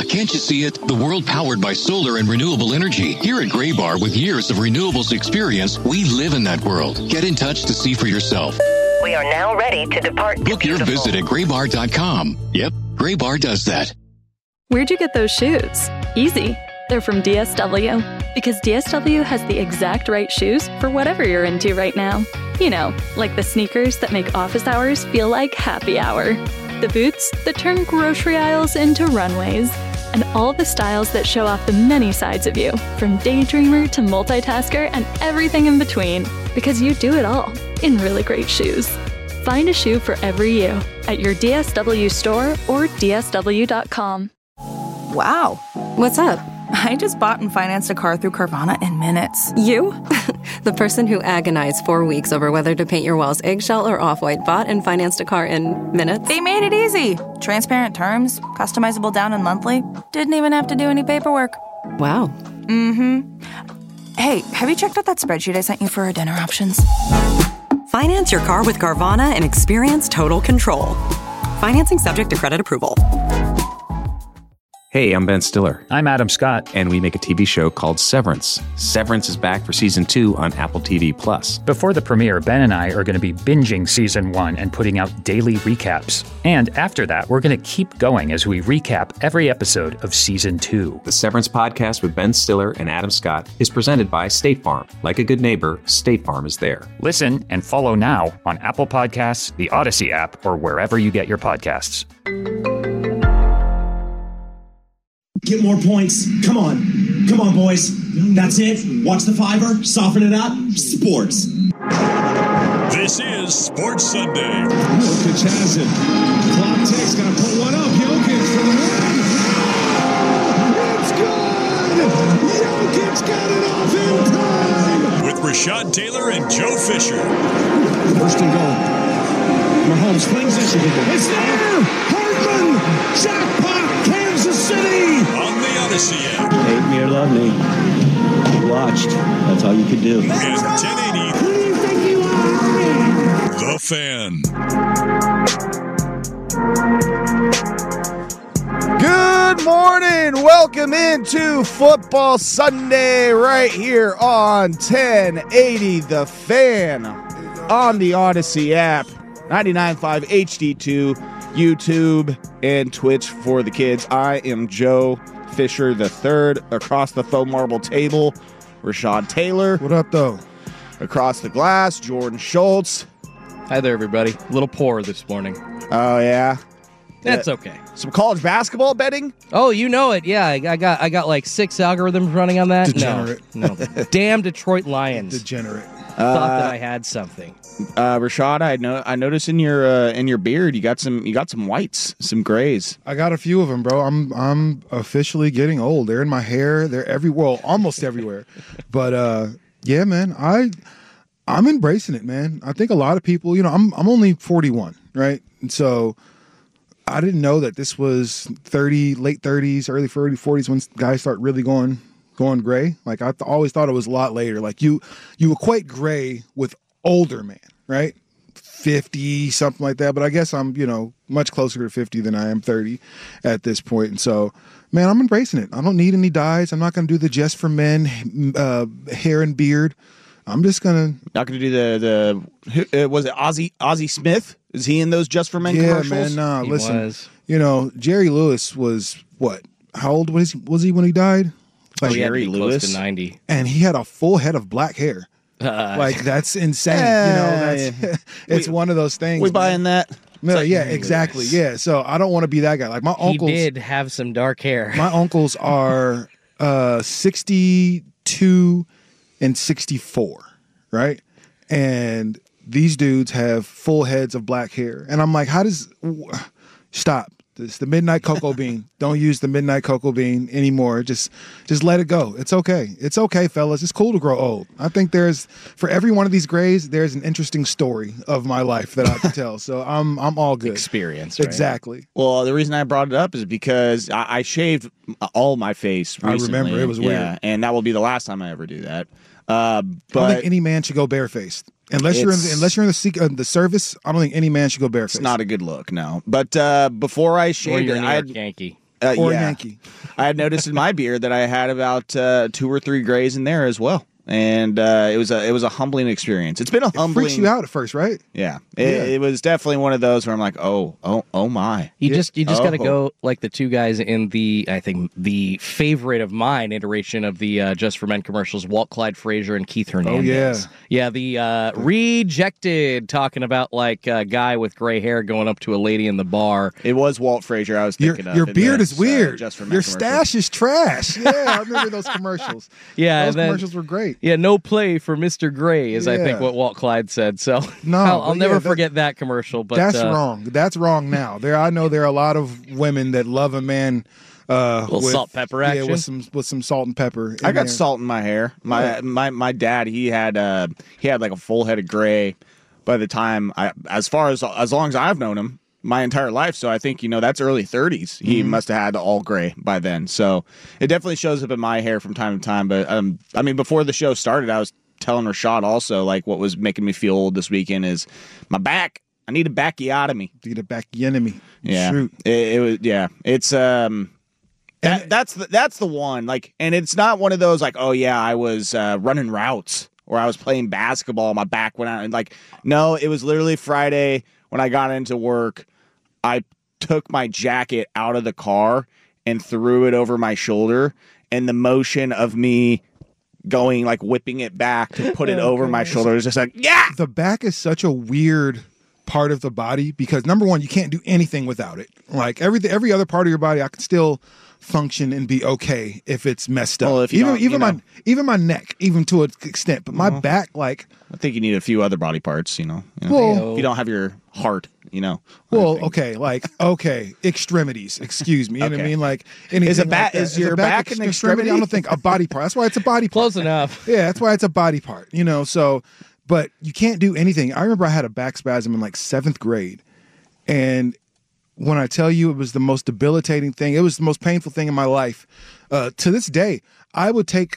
can't you see it? The world powered by solar and renewable energy. Here at Gray Bar, with years of renewables experience, we live in that world. Get in touch to see for yourself. We are now ready to depart. Book your visit at graybar.com. Yep, Gray Bar does that. Where'd you get those shoes? Easy. They're from DSW. Because DSW has the exact right shoes for whatever you're into right now. You know, like the sneakers that make office hours feel like happy hour. The boots that turn grocery aisles into runways. And all the styles that show off the many sides of you, from daydreamer to multitasker and everything in between. Because you do it all in really great shoes. Find a shoe for every you at your DSW store or DSW.com. Wow. What's up? I just bought and financed a car through Carvana in minutes. You? The person who agonized 4 weeks over whether to paint your walls eggshell or off-white bought and financed a car in minutes? They made it easy. Transparent terms, customizable down and monthly. Didn't even have to do any paperwork. Wow. Mm-hmm. Hey, have you checked out that spreadsheet I sent you for our dinner options? Finance your car with Carvana and experience total control. Financing subject to credit approval. Hey, I'm Ben Stiller. I'm Adam Scott. And we make a TV show called Severance. Severance is back for season 2 on Apple TV+. Before the premiere, Ben and I are going to be binging season 1 and putting out daily recaps. And after that, we're going to keep going as we recap every episode of season 2. The Severance podcast with Ben Stiller and Adam Scott is presented by State Farm. Like a good neighbor, State Farm is there. Listen and follow now on Apple Podcasts, the Odyssey app, or wherever you get your podcasts. Get more points. Come on. Come on, boys. That's it. Watch the fiver. Soften it up. Sports. This is Sports Sunday. Jokic has it. Clock ticks. Gonna put one up. Jokic for the win. It's good. Jokic got it off in time. With Rashad Taylor and Joe Fisher. First and goal. Mahomes flings it. It's there. Hartman. Jackpot. Kansas City. On the Odyssey app. Hate me or love me. You watched. That's all you could do. And 1080. Who do you think you are? The Fan. Good morning. Welcome into Football Sunday right here on 1080 The Fan on the Odyssey app, 99.5 HD2. YouTube and Twitch for the kids. I am Joe Fisher III. Across the foam marble table, Rashad Taylor. What up, though? Across the glass, Jordan Schultz. Hi there, everybody. A little poor this morning. Oh yeah, that's okay. Some college basketball betting. Oh, you know it. Yeah, I got like 6 algorithms running on that. Degenerate. No. Damn Detroit Lions. Degenerate. Thought that I had something. Rashad, I noticed in your beard you got some whites, some grays. I got a few of them, bro. I'm officially getting old. They're in my hair. They're everywhere, almost everywhere. But yeah, man, I'm embracing it, man. I think a lot of people, I'm only 41, right? And so I didn't know that this was late 30s, early 40s when guys start really going gray. Like I always thought it was a lot later. Like you equate gray with older man, right? 50, something like that. But I guess I'm, much closer to 50 than I am 30 at this point. And so, man, I'm embracing it. I don't need any dyes. I'm not going to do the Just for Men hair and beard. I'm just going to... Not going to do the was it Ozzie Smith? Is he in those Just for Men commercials? Yeah, man, nah, He listen. was. Jerry Lewis was, what? How old was he when he died? Like Jerry Lewis? Close to 90. And he had a full head of black hair. That's insane. It's one of those things. We buying that? No, yeah, exactly. Yeah, so I don't want to be that guy. Like my uncles. He did have some dark hair. My uncles are 62 and 64, right? And these dudes have full heads of black hair, and I'm like, stop? It's the midnight cocoa bean. Don't use the midnight cocoa bean anymore. Just let it go. It's okay. It's okay, fellas. It's cool to grow old. I think for every one of these grays, there's an interesting story of my life that I can tell. So I'm all good. Experience, right? Exactly. Well, the reason I brought it up is because I shaved all my face recently. I remember. It was weird. Yeah, and that will be the last time I ever do that. But I don't think any man should go barefaced. Unless you're in the service, I don't think any man should go barefaced. It's not a good look, no. But before I shaved, you're a New York Yankee. or yeah. a Yankee. I had noticed in my beer that I had about 2 or 3 grays in there as well. And it was a humbling experience. It's been a humbling. It freaks you out at first, right? Yeah. It was definitely one of those where I'm like, oh my. You just got to go like the two guys in I think the favorite of mine iteration of the Just for Men commercials, Walt Clyde Frazier and Keith Hernandez. Oh, yeah. The Rejected, talking about like a guy with gray hair going up to a lady in the bar. It was Walt Frazier I was thinking of. Your beard is weird. Just for Men your commercial. stash is trash. Yeah, I remember those commercials. Yeah, those commercials were great. Yeah, no play for Mr. Gray is I think Yeah. what Walt Clyde said. So No, I'll never forget that commercial. But that's wrong. That's wrong now. I know there are a lot of women that love a man little salt pepper action. Yeah, with some salt and pepper. I got salt in my hair. My dad, he had like a full head of gray by the time as long as I've known him my entire life. So I think, that's early 30s. He must have had all gray by then. So it definitely shows up in my hair from time to time. But before the show started, I was telling Rashad also, like, what was making me feel old this weekend is my back. I need a backiotomy. Need a backiotomy. Yeah. Shoot. It was, yeah. It's, that's the one. Like, and it's not one of those like, oh yeah, I was running routes or I was playing basketball. My back went out. And like, no, it was literally Friday when I got into work. I took my jacket out of the car and threw it over my shoulder, and the motion of me going, like, whipping it back to put it over my shoulder is just like, yeah! The back is such a weird part of the body because, number one, you can't do anything without it. Like, every other part of your body, I can still function and be okay if it's messed up. Well, if you even my neck, even to an extent, but my back, like, I think you need a few other body parts, Well, if you don't have your heart, Well, okay, extremities. Excuse me. You know what I mean? Like, anything is your back an extremity? I don't think a body part. That's why it's a body part. Close enough. Yeah, that's why it's a body part. So, but you can't do anything. I remember I had a back spasm in like 7th grade, and when I tell you it was the most debilitating thing, it was the most painful thing in my life. To this day, I would take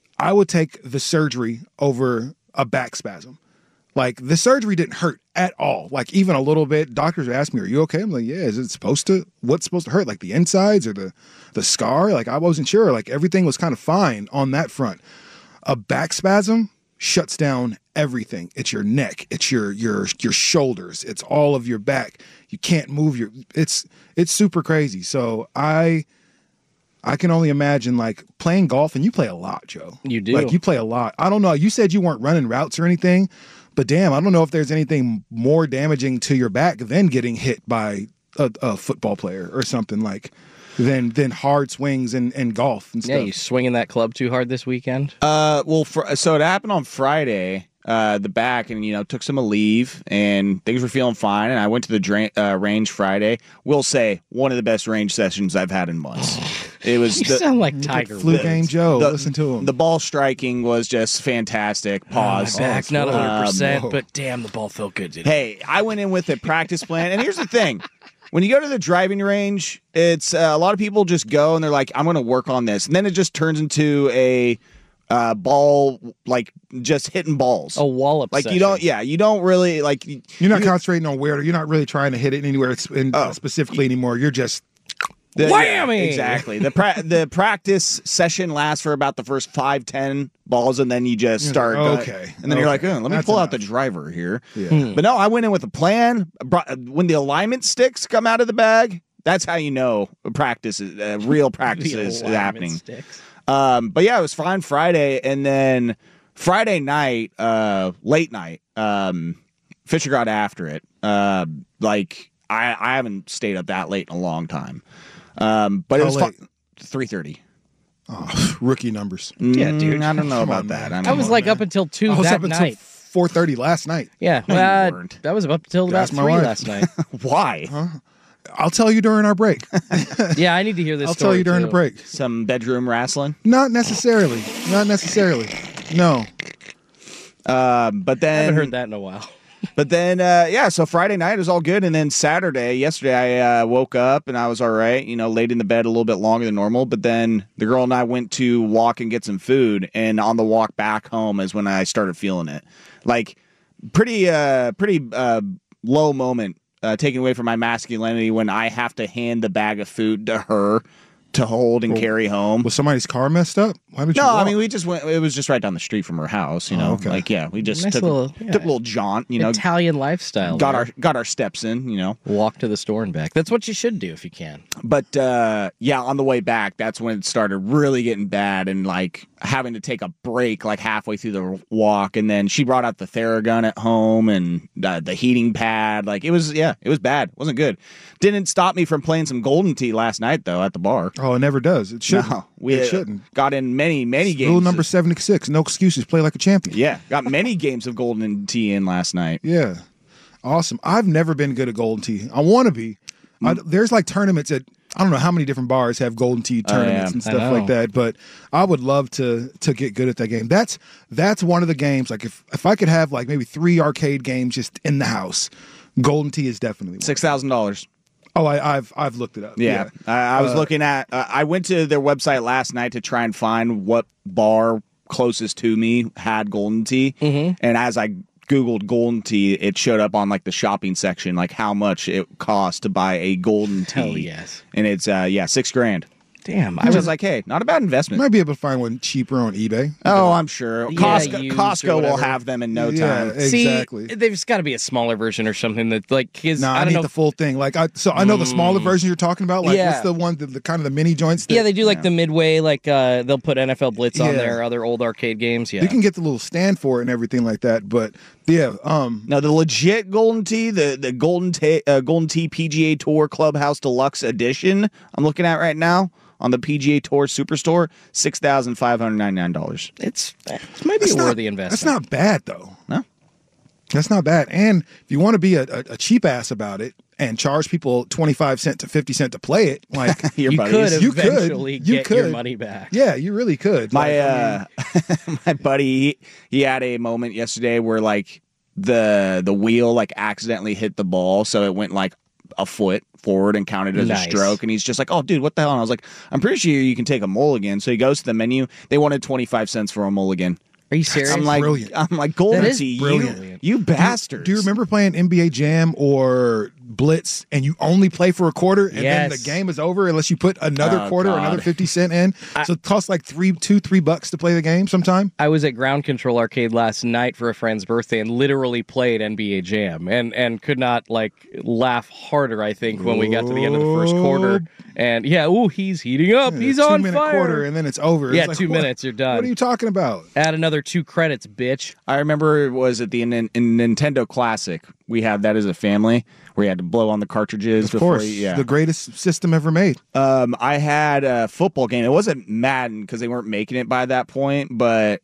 the surgery over a back spasm. Like, the surgery didn't hurt at all, like, even a little bit. Doctors would ask me, are you okay? I'm like, yeah, what's supposed to hurt? Like, the insides or the scar? Like, I wasn't sure. Like, everything was kind of fine on that front. A back spasm shuts down everything. It's your neck. It's your shoulders. It's all of your back. You can't move it's super crazy. So I can only imagine, like, playing golf, and you play a lot, Joe. You do. Like, you play a lot. I don't know. You said you weren't running routes or anything, but damn, I don't know if there's anything more damaging to your back than getting hit by a football player or something, like, than hard swings and golf and stuff. Yeah, you swinging that club too hard this weekend? So it happened on Friday, the back, and, took some leave, and things were feeling fine, and I went to the range Friday. Will say, one of the best range sessions I've had in months. It was you sound like Tiger Flu Game Joe. Listen to him. The ball striking was just fantastic. Pause. My back, not 100%, but damn, the ball felt good. Hey, I went in with a practice plan, and here's the thing. When you go to the driving range, it's a lot of people just go, and they're like, I'm going to work on this. And then it just turns into a ball, like, just hitting balls. A wallop like session. You don't really, like... You're not concentrating on where, you're not really trying to hit it anywhere specifically anymore. You're just... Whammy! Yeah, exactly. The practice session lasts for about the first 5-10 balls, and then you just start. And then you're like, let me pull out the driver here. Yeah. But no, I went in with a plan. When the alignment sticks come out of the bag, that's how you know practice is real practice is happening. But yeah, it was fine Friday, and then Friday night, late night, Fisher got after it. Like I haven't stayed up that late in a long time. But it was 3:30. Oh, rookie numbers. Yeah, dude. I don't know about that. I was like up until 2 I was that up until night. 4:30 last night. Yeah, that was up until about 3 last night. Why? Huh? I'll tell you during our break. Yeah, I need to hear this. I'll tell you during the break. Some bedroom wrestling? Not necessarily. No. But then I haven't heard that in a while. But then, so Friday night was all good. And then yesterday, I woke up and I was all right, laid in the bed a little bit longer than normal. But then the girl and I went to walk and get some food. And on the walk back home is when I started feeling it. Like, pretty low moment taken away from my masculinity when I have to hand the bag of food to her to hold and carry home. Was somebody's car messed up? Why did you No, walk? I mean, we just went. It was just right down the street from her house. You know, okay. like we just Nice took little- a little jaunt. You know, Italian lifestyle. got there. our steps in. You know, walk to the store and back. That's what you should do if you can. but on the way back, that's when it started really getting bad and like having to take a break like halfway through the walk. And then she brought out the Theragun at home and the heating pad. Like it was bad. It wasn't good. Didn't stop me from playing some Golden Tee last night though at the bar. Oh, it never does. It shouldn't. No, it shouldn't. Got in many games. Rule number 76: no excuses. Play like a champion. Yeah, got many games of Golden Tee in last night. Yeah, awesome. I've never been good at Golden Tee. I want to be. There's like tournaments at I don't know how many different bars have Golden Tee tournaments and stuff like that. But I would love to get good at that game. That's one of the games. Like if I could have like maybe 3 arcade games just in the house, Golden Tee is definitely one. $6,000. Oh, I've looked it up. Yeah. I was looking at. I went to their website last night to try and find what bar closest to me had Golden Tee, and as I Googled Golden Tee, it showed up on like the shopping section, like how much it costs to buy a Golden Tee. Hell yes. And it's $6,000. Damn, I was like, hey, not a bad investment. Might be able to find one cheaper on eBay. Oh, I'm sure. Yeah, used or Costco will whatever. have them in no Yeah, time. exactly. See, there's got to be a smaller version or something that like kids. No, I I don't need know. the full thing. Like I know the smaller version you're talking about. Like Yeah. what's the one, the kind of the mini joints? That, Yeah, they do like the Midway, like they'll put NFL Blitz on Yeah. there, other old arcade games. Yeah, You can get the little stand for it and everything like that. But yeah, No, the legit Golden Tee, the Golden Tee PGA Tour Clubhouse Deluxe Edition, I'm looking at right now on the PGA Tour Superstore, $6,599. It's maybe a worthy investment. That's not bad though. No, that's not bad. And if you want to be a cheap ass about it and charge people 25 cents to 50 cents to play it, like Your you buddies. could eventually get your money back. Yeah, you really could. My my buddy, he had a moment yesterday where like the wheel like accidentally hit the ball, so it went like a foot forward and counted as Nice. a stroke. And he's just like, "Oh, dude, what the hell?" And I was like, "I'm pretty sure you can take a mulligan." So he goes to the menu. They wanted 25 cents for a mulligan. Are you serious? I'm like, brilliant. Golden That is Tee, brilliant. you bastards. Do you remember playing NBA Jam or Blitz and you only play for a quarter and then the Yes. game is over unless you put another Oh, quarter, God. another 50 cent in? So it costs like $3 to play the game sometime. I was at Ground Control Arcade last night for a friend's birthday and literally played NBA Jam and could not like laugh harder, I think, when we got to the end of the first quarter. And he's heating up. He's a on 2-minute fire. quarter and then it's over. Yeah, It's like, 2 what- minutes, you're done. What are you talking about? Add another 2 credits, bitch. I remember it was at the in Nintendo Classic. We had that as a family where you had to blow on the cartridges. Of before course, you, the greatest system ever made. I had a football game. It wasn't Madden because they weren't making it by that point, but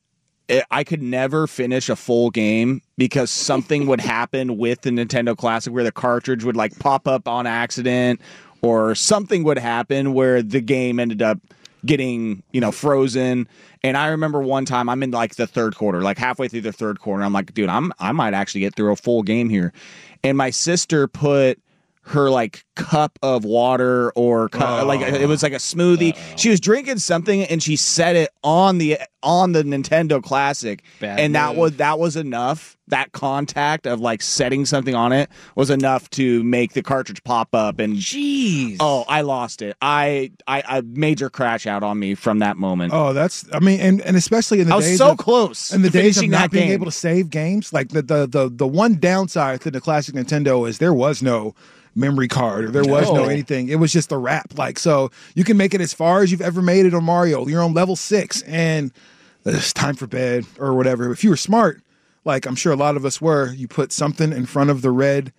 I could never finish a full game because something would happen with the Nintendo Classic where the cartridge would like pop up on accident or something would happen where the game ended up getting, frozen. And I remember one time I'm in like the third quarter, like halfway through the third quarter. I'm like, dude, I might actually get through a full game here. And my sister put her like cup of water or like it was like a smoothie. She was drinking something and she set it on the Nintendo Classic. Bad that was enough. That contact of like setting something on it was enough to make the cartridge pop up and jeez. Oh, I lost it. I major crash out on me from that moment. Oh, and especially in the I days was so of, close in the to days of finishing not that being game. able to save games. Like the one downside to the classic Nintendo is there was no memory card or there was no anything. It was just a wrap. Like, so you can make it as far as you've ever made it on Mario. You're on level 6 and it's time for bed or whatever. If you were smart, like I'm sure a lot of us were, you put something in front of the red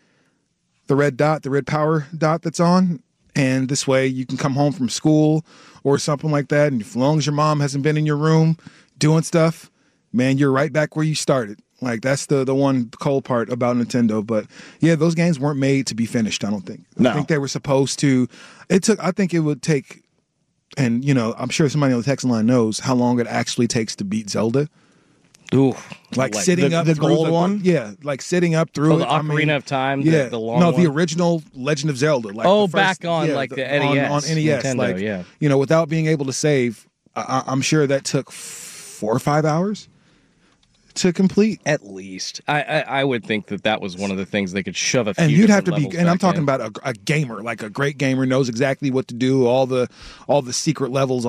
dot, the red power dot that's on. And this way you can come home from school or something like that. And as long as your mom hasn't been in your room doing stuff, man, you're right back where you started. Like that's the one cold part about Nintendo. But yeah, those games weren't made to be finished, I don't think. No. I think they were supposed to. I think it would take, and I'm sure somebody on the text line knows how long it actually takes to beat Zelda. Ooh, Like sitting up the through gold one? Yeah, like sitting up through the it. Ocarina of Time, Yeah, the long no, the one? original Legend of Zelda. Like Oh, the back on, like, the NES, on NES. Nintendo, like yeah. without being able to save, I'm sure that took 4 or 5 hours. to complete. At least. I would think that was one of the things they could shove a few And you'd have to different be, levels and I'm back talking in. about a gamer, like a great gamer knows exactly what to do, all the secret levels,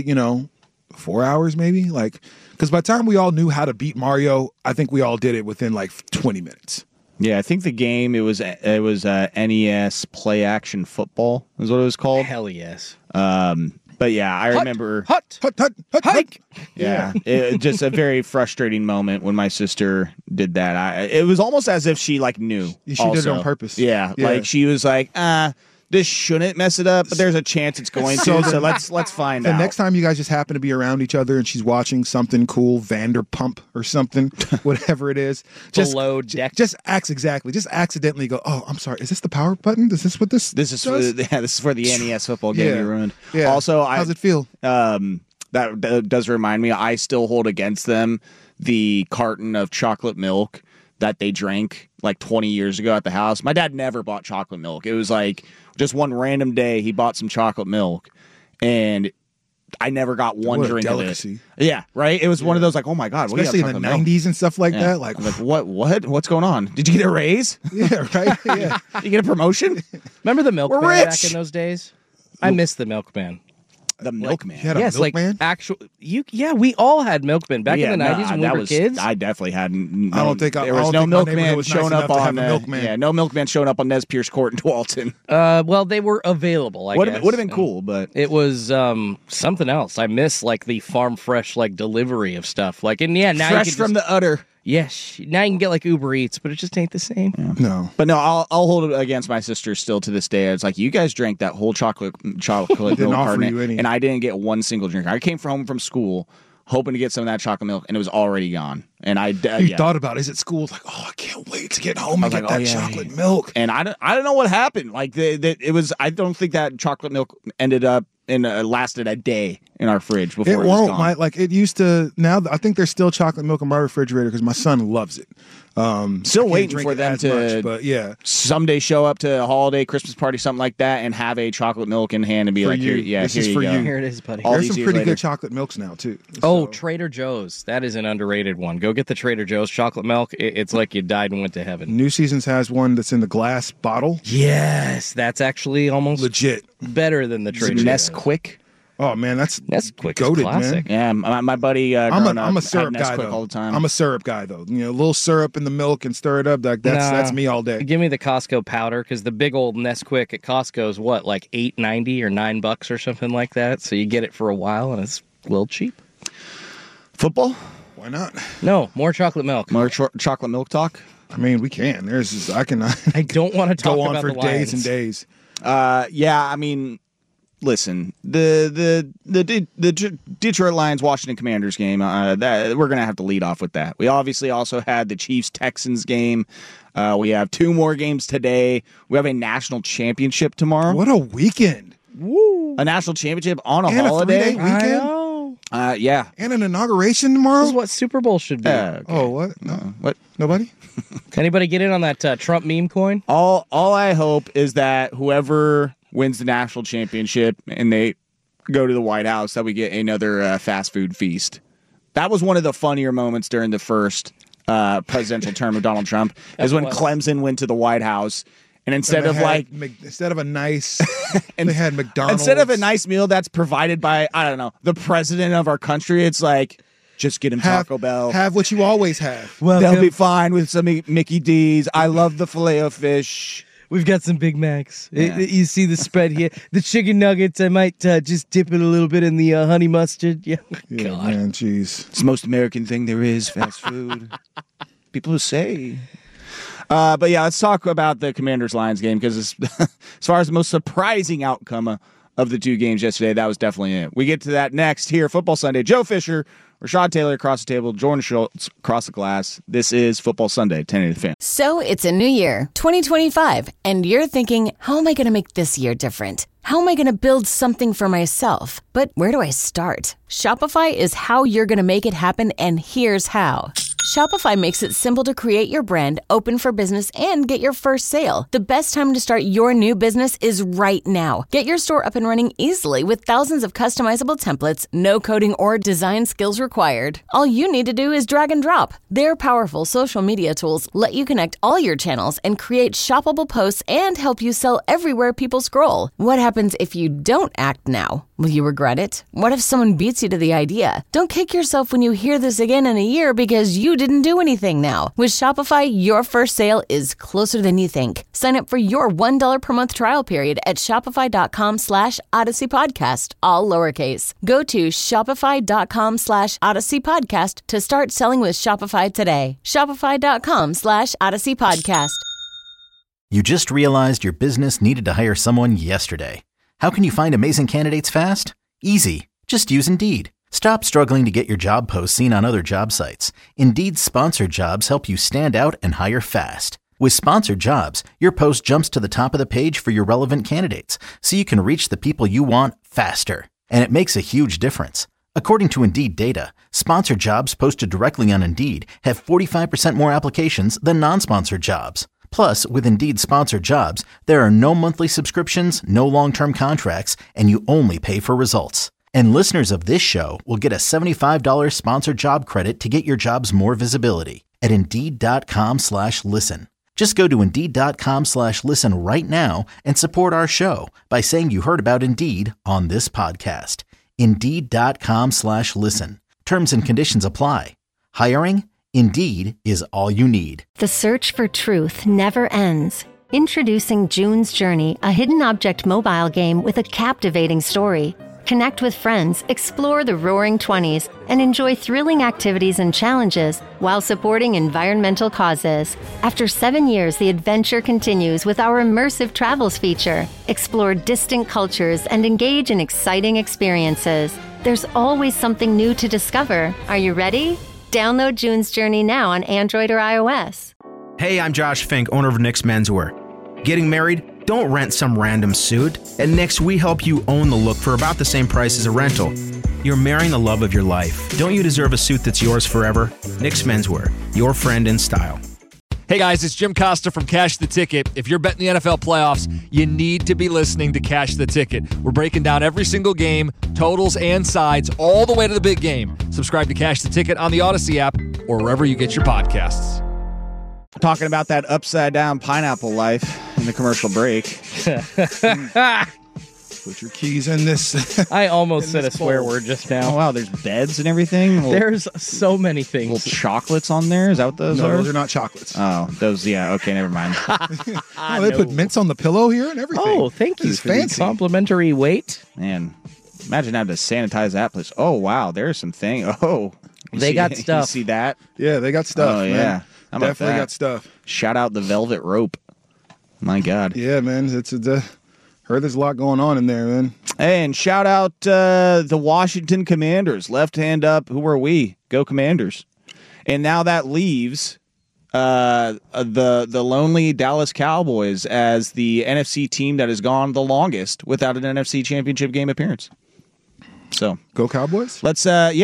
4 hours maybe, like, because by the time we all knew how to beat Mario, I think we all did it within like 20 minutes. Yeah, I think the game it was NES Play Action Football is what it was called. Hell yes. But yeah, I remember. Hut. Yeah, it just a very frustrating moment when my sister did that. It was almost as if she like knew. She did it on purpose. Yeah, like she was like, this shouldn't mess it up, but there's a chance it's going to. So let's find out. The next time you guys just happen to be around each other and she's watching something cool, Vanderpump or something, whatever it is, Below Deck. Just accidentally go, oh, I'm sorry, is this the power button? Is this what this This is does? this is for the NES football game you ruined. Yeah. Also, how's it feel? That does remind me. I still hold against them the carton of chocolate milk that they drank like 20 years ago at the house. My dad never bought chocolate milk. It was like just one random day he bought some chocolate milk, and I never got one What a drink delicacy. of it. Yeah, right. It was one of those like, oh my god, Especially in the 90s and stuff like that. Like, what's going on? Did you get a raise? Yeah, right. Yeah. Did you get a promotion? Remember the milkman We're back rich. in those days? I miss the milkman. The milkman. You had a milkman? We all had milkmen back in the 90s when we that were was, kids. I definitely hadn't. I don't think there was no milkman showing up on. No milkman showing up on Nez Pierce Court in Tualatin. Well, they were available. I guess would have been cool, but it was something else. I miss like the farm fresh like delivery of stuff. Like, and now fresh you can from the udder. Yes, now you can get like Uber Eats, but it just ain't the same. Yeah. No, but no, I'll hold it against my sister still to this day. It's like you guys drank that whole chocolate milk didn't offer carton, you any. and I didn't get one single drink. I came home from school hoping to get some of that chocolate milk, and it was already gone. And you thought about it. Is it school? It's like, oh, I can't wait to get home and get that chocolate milk. And I don't know what happened. Like it was. I don't think that chocolate milk ended up lasted a day in our fridge before it was won't. gone. Like it used to. Now I think there's still chocolate milk in my refrigerator because my son loves it. Still waiting for them to, but yeah, someday show up to a holiday, Christmas party, something like that, and have a chocolate milk in hand and be for like, you. "Here, this is you for go. you. Here it is, buddy. There's some pretty good chocolate milks now too. Oh, Trader Joe's. That is an underrated one. Go get the Trader Joe's chocolate milk. It's like you died and went to heaven. New Seasons has one that's in the glass bottle. Yes, that's actually almost legit better than the Trader Joe's. Nesquik. Oh man, that's Nesquik goated, classic. man. Yeah, my buddy. I'm a syrup guy Nesquik though. all the time. I'm a syrup guy though. You know, a little syrup in the milk and stir it up. Like that's me all day. Give me the Costco powder because the big old Nesquik at Costco is what, like $8.90 or $9 or something like that. So you get it for a while and it's a little cheap. Football? Why not? No, more chocolate milk. More chocolate milk talk. I mean, we can. I don't want to talk go on about for the days Lions. and days. Yeah, I mean, listen, the Detroit Lions Washington Commanders game. That we're gonna have to lead off with that. We obviously also had the Chiefs Texans game. We have two more games today. We have a national championship tomorrow. What a weekend! Woo! A national championship on a And holiday. a 3-day weekend. I know. Yeah. And an inauguration tomorrow. This is what Super Bowl should be. Okay. Oh, what? No. What? Nobody? Anybody get in on that Trump meme coin? All I hope is that whoever wins the national championship and they go to the White House, that we get another fast food feast. That was one of the funnier moments during the first presidential term of Donald Trump, is when Clemson went to the White House. And instead of instead of a nice, they had McDonald's. Instead of a nice meal that's provided by, I don't know, the president of our country, it's like, just get him Taco Bell. Have what you always have. They'll be fine with some Mickey D's. I love the Filet-O-Fish. We've got some Big Macs. Yeah. You see the spread here. The chicken nuggets, I might just dip it a little bit in the honey mustard. Yeah, God. Man, jeez. It's the most American thing there is, fast food. People say. But yeah, let's talk about the Commanders-Lions game, because as far as the most surprising outcome of the two games yesterday, that was definitely it. We get to that next here, Football Sunday. Joe Fisher, Rashad Taylor across the table, Jordan Schultz across the glass. This is Football Sunday, 1080 The Fan. So it's a new year, 2025, and you're thinking, how am I going to make this year different? How am I going to build something for myself? But where do I start? Shopify is how you're going to make it happen, and here's how. Shopify makes it simple to create your brand, open for business, and get your first sale. The best time to start your new business is right now. Get your store up and running easily with thousands of customizable templates, no coding or design skills required. All you need to do is drag and drop. Their powerful social media tools let you connect all your channels and create shoppable posts and help you sell everywhere people scroll. What happens if you don't act now? Will you regret it? What if someone beats you to the idea? Don't kick yourself when you hear this again in a year because you didn't do anything now. With Shopify, your first sale is closer than you think. Sign up for your $1 per month trial period at shopify.com/Odyssey Podcast, all lowercase. Go to shopify.com/Odyssey Podcast to start selling with Shopify today. Shopify.com/Odyssey Podcast. You just realized your business needed to hire someone yesterday. How can you find amazing candidates fast? Easy. Just use Indeed. Stop struggling to get your job posts seen on other job sites. Indeed's sponsored jobs help you stand out and hire fast. With sponsored jobs, your post jumps to the top of the page for your relevant candidates, so you can reach the people you want faster. And it makes a huge difference. According to Indeed data, sponsored jobs posted directly on Indeed have 45% more applications than non-sponsored jobs. Plus, with Indeed sponsored jobs, there are no monthly subscriptions, no long-term contracts, and you only pay for results. And listeners of this show will get a $75 sponsored job credit to get your jobs more visibility at Indeed.com/listen. Just go to Indeed.com/listen right now and support our show by saying you heard about Indeed on this podcast. Indeed.com/listen. Terms and conditions apply. Hiring? Indeed is all you need. The search for truth never ends. Introducing June's Journey, a hidden object mobile game with a captivating story. Connect with friends, explore the Roaring 20s, and enjoy thrilling activities and challenges while supporting environmental causes. After 7 years, the adventure continues with our immersive travels feature. Explore distant cultures and engage in exciting experiences. There's always something new to discover. Are you ready? Download June's Journey now on Android or iOS. Hey, I'm Josh Fink, owner of Nick's Menswear. Getting married? Don't rent some random suit. At Nick's, we help you own the look for about the same price as a rental. You're marrying the love of your life. Don't you deserve a suit that's yours forever? Nick's Menswear, your friend in style. Hey guys, it's Jim Costa from Cash the Ticket. If you're betting the NFL playoffs, you need to be listening to Cash the Ticket. We're breaking down every single game, totals and sides, all the way to the big game. Subscribe to Cash the Ticket on the Odyssey app or wherever you get your podcasts. Talking about that upside down pineapple life in the commercial break. Put your keys in this. I almost said a swear word just now. Oh, wow, there's beds and everything. There's so many things. Little chocolates on there. Is that what those are? No, those are not chocolates. Oh, those, yeah. Okay, never mind. Oh, they put mints on the pillow here and everything. Oh, thank you This is for the fancy. complimentary weight. Man, imagine having to sanitize that place. Oh, wow, there's some thing. Oh, They got stuff. You see that? Yeah, they got stuff. Oh, man. yeah. How about Definitely that? got stuff. Shout out the velvet rope. My God. Yeah, man. Heard there's a lot going on in there, man. Hey, and shout out the Washington Commanders. Left hand up. Who are we? Go Commanders. And now that leaves the lonely Dallas Cowboys as the NFC team that has gone the longest without an NFC Championship game appearance. So go Cowboys. Let's let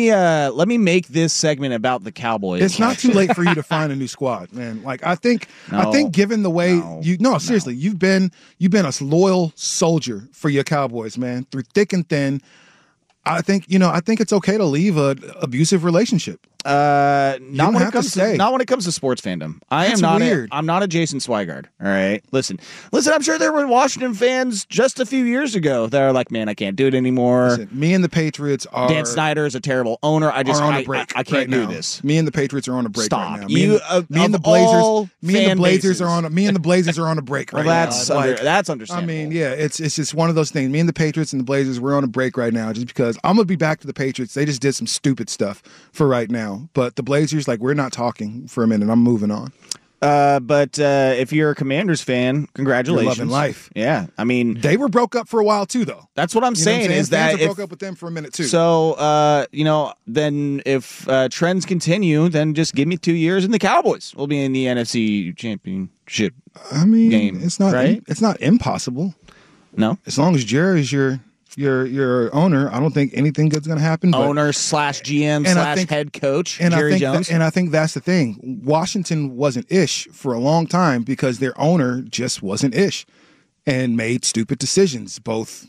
me make this segment about the Cowboys. It's not too late for you to find a new squad, man. Like I think given the way seriously, you've been a loyal soldier for your Cowboys, man, through thick and thin. I think it's okay to leave an abusive relationship. Not when it comes to sports fandom. I'm not a Jason Swigard. All right. Listen. I'm sure there were Washington fans just a few years ago that are like, man, I can't do it anymore. Listen, me and the Patriots are. Dan Snyder is a terrible owner. I on a break. I can't do now. this. Me and the Patriots are on a break. Stop. Right now. Me and the Blazers. Me and the Blazers are on a break right now. That's understandable. I mean, yeah, it's just one of those things. Me and the Patriots and the Blazers, we're on a break right now, just because I'm gonna be back to the Patriots. They just did some stupid stuff for right now. But the Blazers, we're not talking for a minute. I'm moving on. But if you're a Commanders fan, congratulations. You're loving life. Yeah. I mean, they were broke up for a while too, though. That's what I'm saying. Is that fans broke up with them for a minute too. So, then if trends continue, then just give me 2 years and the Cowboys will be in the NFC Championship. I mean, game, it's not right? It's not impossible. No, as long as Jerry's your your owner, I don't think anything good's going to happen. Owner slash GM slash head coach, Jerry Jones. And I think that's the thing. Washington wasn't ish for a long time because their owner just wasn't ish and made stupid decisions, both,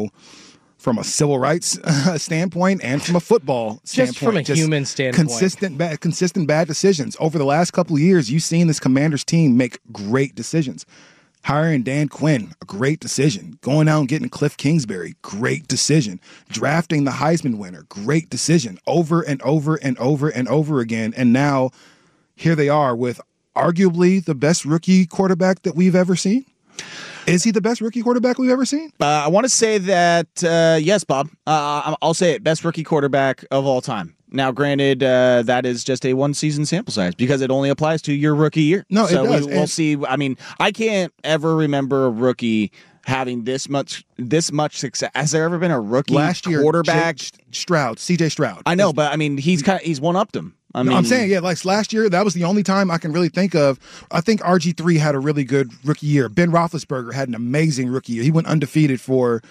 from a civil rights standpoint and from a football standpoint. Just from a human standpoint. Consistent bad decisions. Over the last couple of years, you've seen this Commanders team make great decisions. Hiring Dan Quinn, a great decision. Going out and getting Cliff Kingsbury, great decision. Drafting the Heisman winner, great decision. Over and over and over and over again. And now here they are with arguably the best rookie quarterback that we've ever seen. Is he the best rookie quarterback we've ever seen? I want to say that, yes, Bob. I'll say it, best rookie quarterback of all time. Now, granted, that is just a one-season sample size because it only applies to your rookie year. No, so it does. We'll see. I mean, I can't ever remember a rookie having this much success. Has there ever been a rookie last year, quarterback? C.J. Stroud. I know, but I mean, he's one-upped him. I'm saying, like last year, that was the only time I can really think of. I think RG3 had a really good rookie year. Ben Roethlisberger had an amazing rookie year. He went undefeated for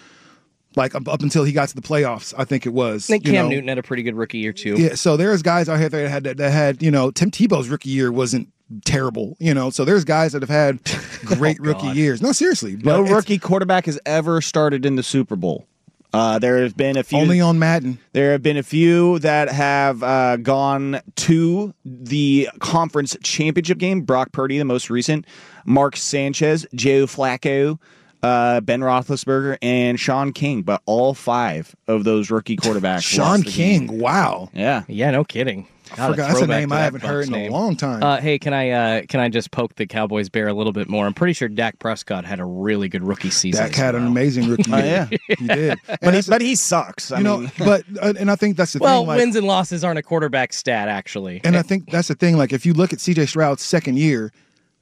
up until he got to the playoffs, I think it was. I think Cam Newton had a pretty good rookie year too. Yeah, so there's guys out here that had Tim Tebow's rookie year wasn't terrible, So there's guys that have had great rookie years. No, seriously. No rookie quarterback has ever started in the Super Bowl. There have been a few only on Madden. There have been a few that have gone to the conference championship game. Brock Purdy, the most recent. Mark Sanchez, Joe Flacco, Ben Roethlisberger, and Sean King. But all 5 of those rookie quarterbacks. Sean King, wow. Yeah, no kidding. I forgot. That's a name I haven't heard in a long time. Hey, can I just poke the Cowboys bear a little bit more? I'm pretty sure Dak Prescott had a really good rookie season. Dak had an amazing rookie year. Yeah, he did. But he sucks. And I think that's the thing. Well, wins and losses aren't a quarterback stat, actually. And I think that's the thing. Like, if you look at C.J. Stroud's second year,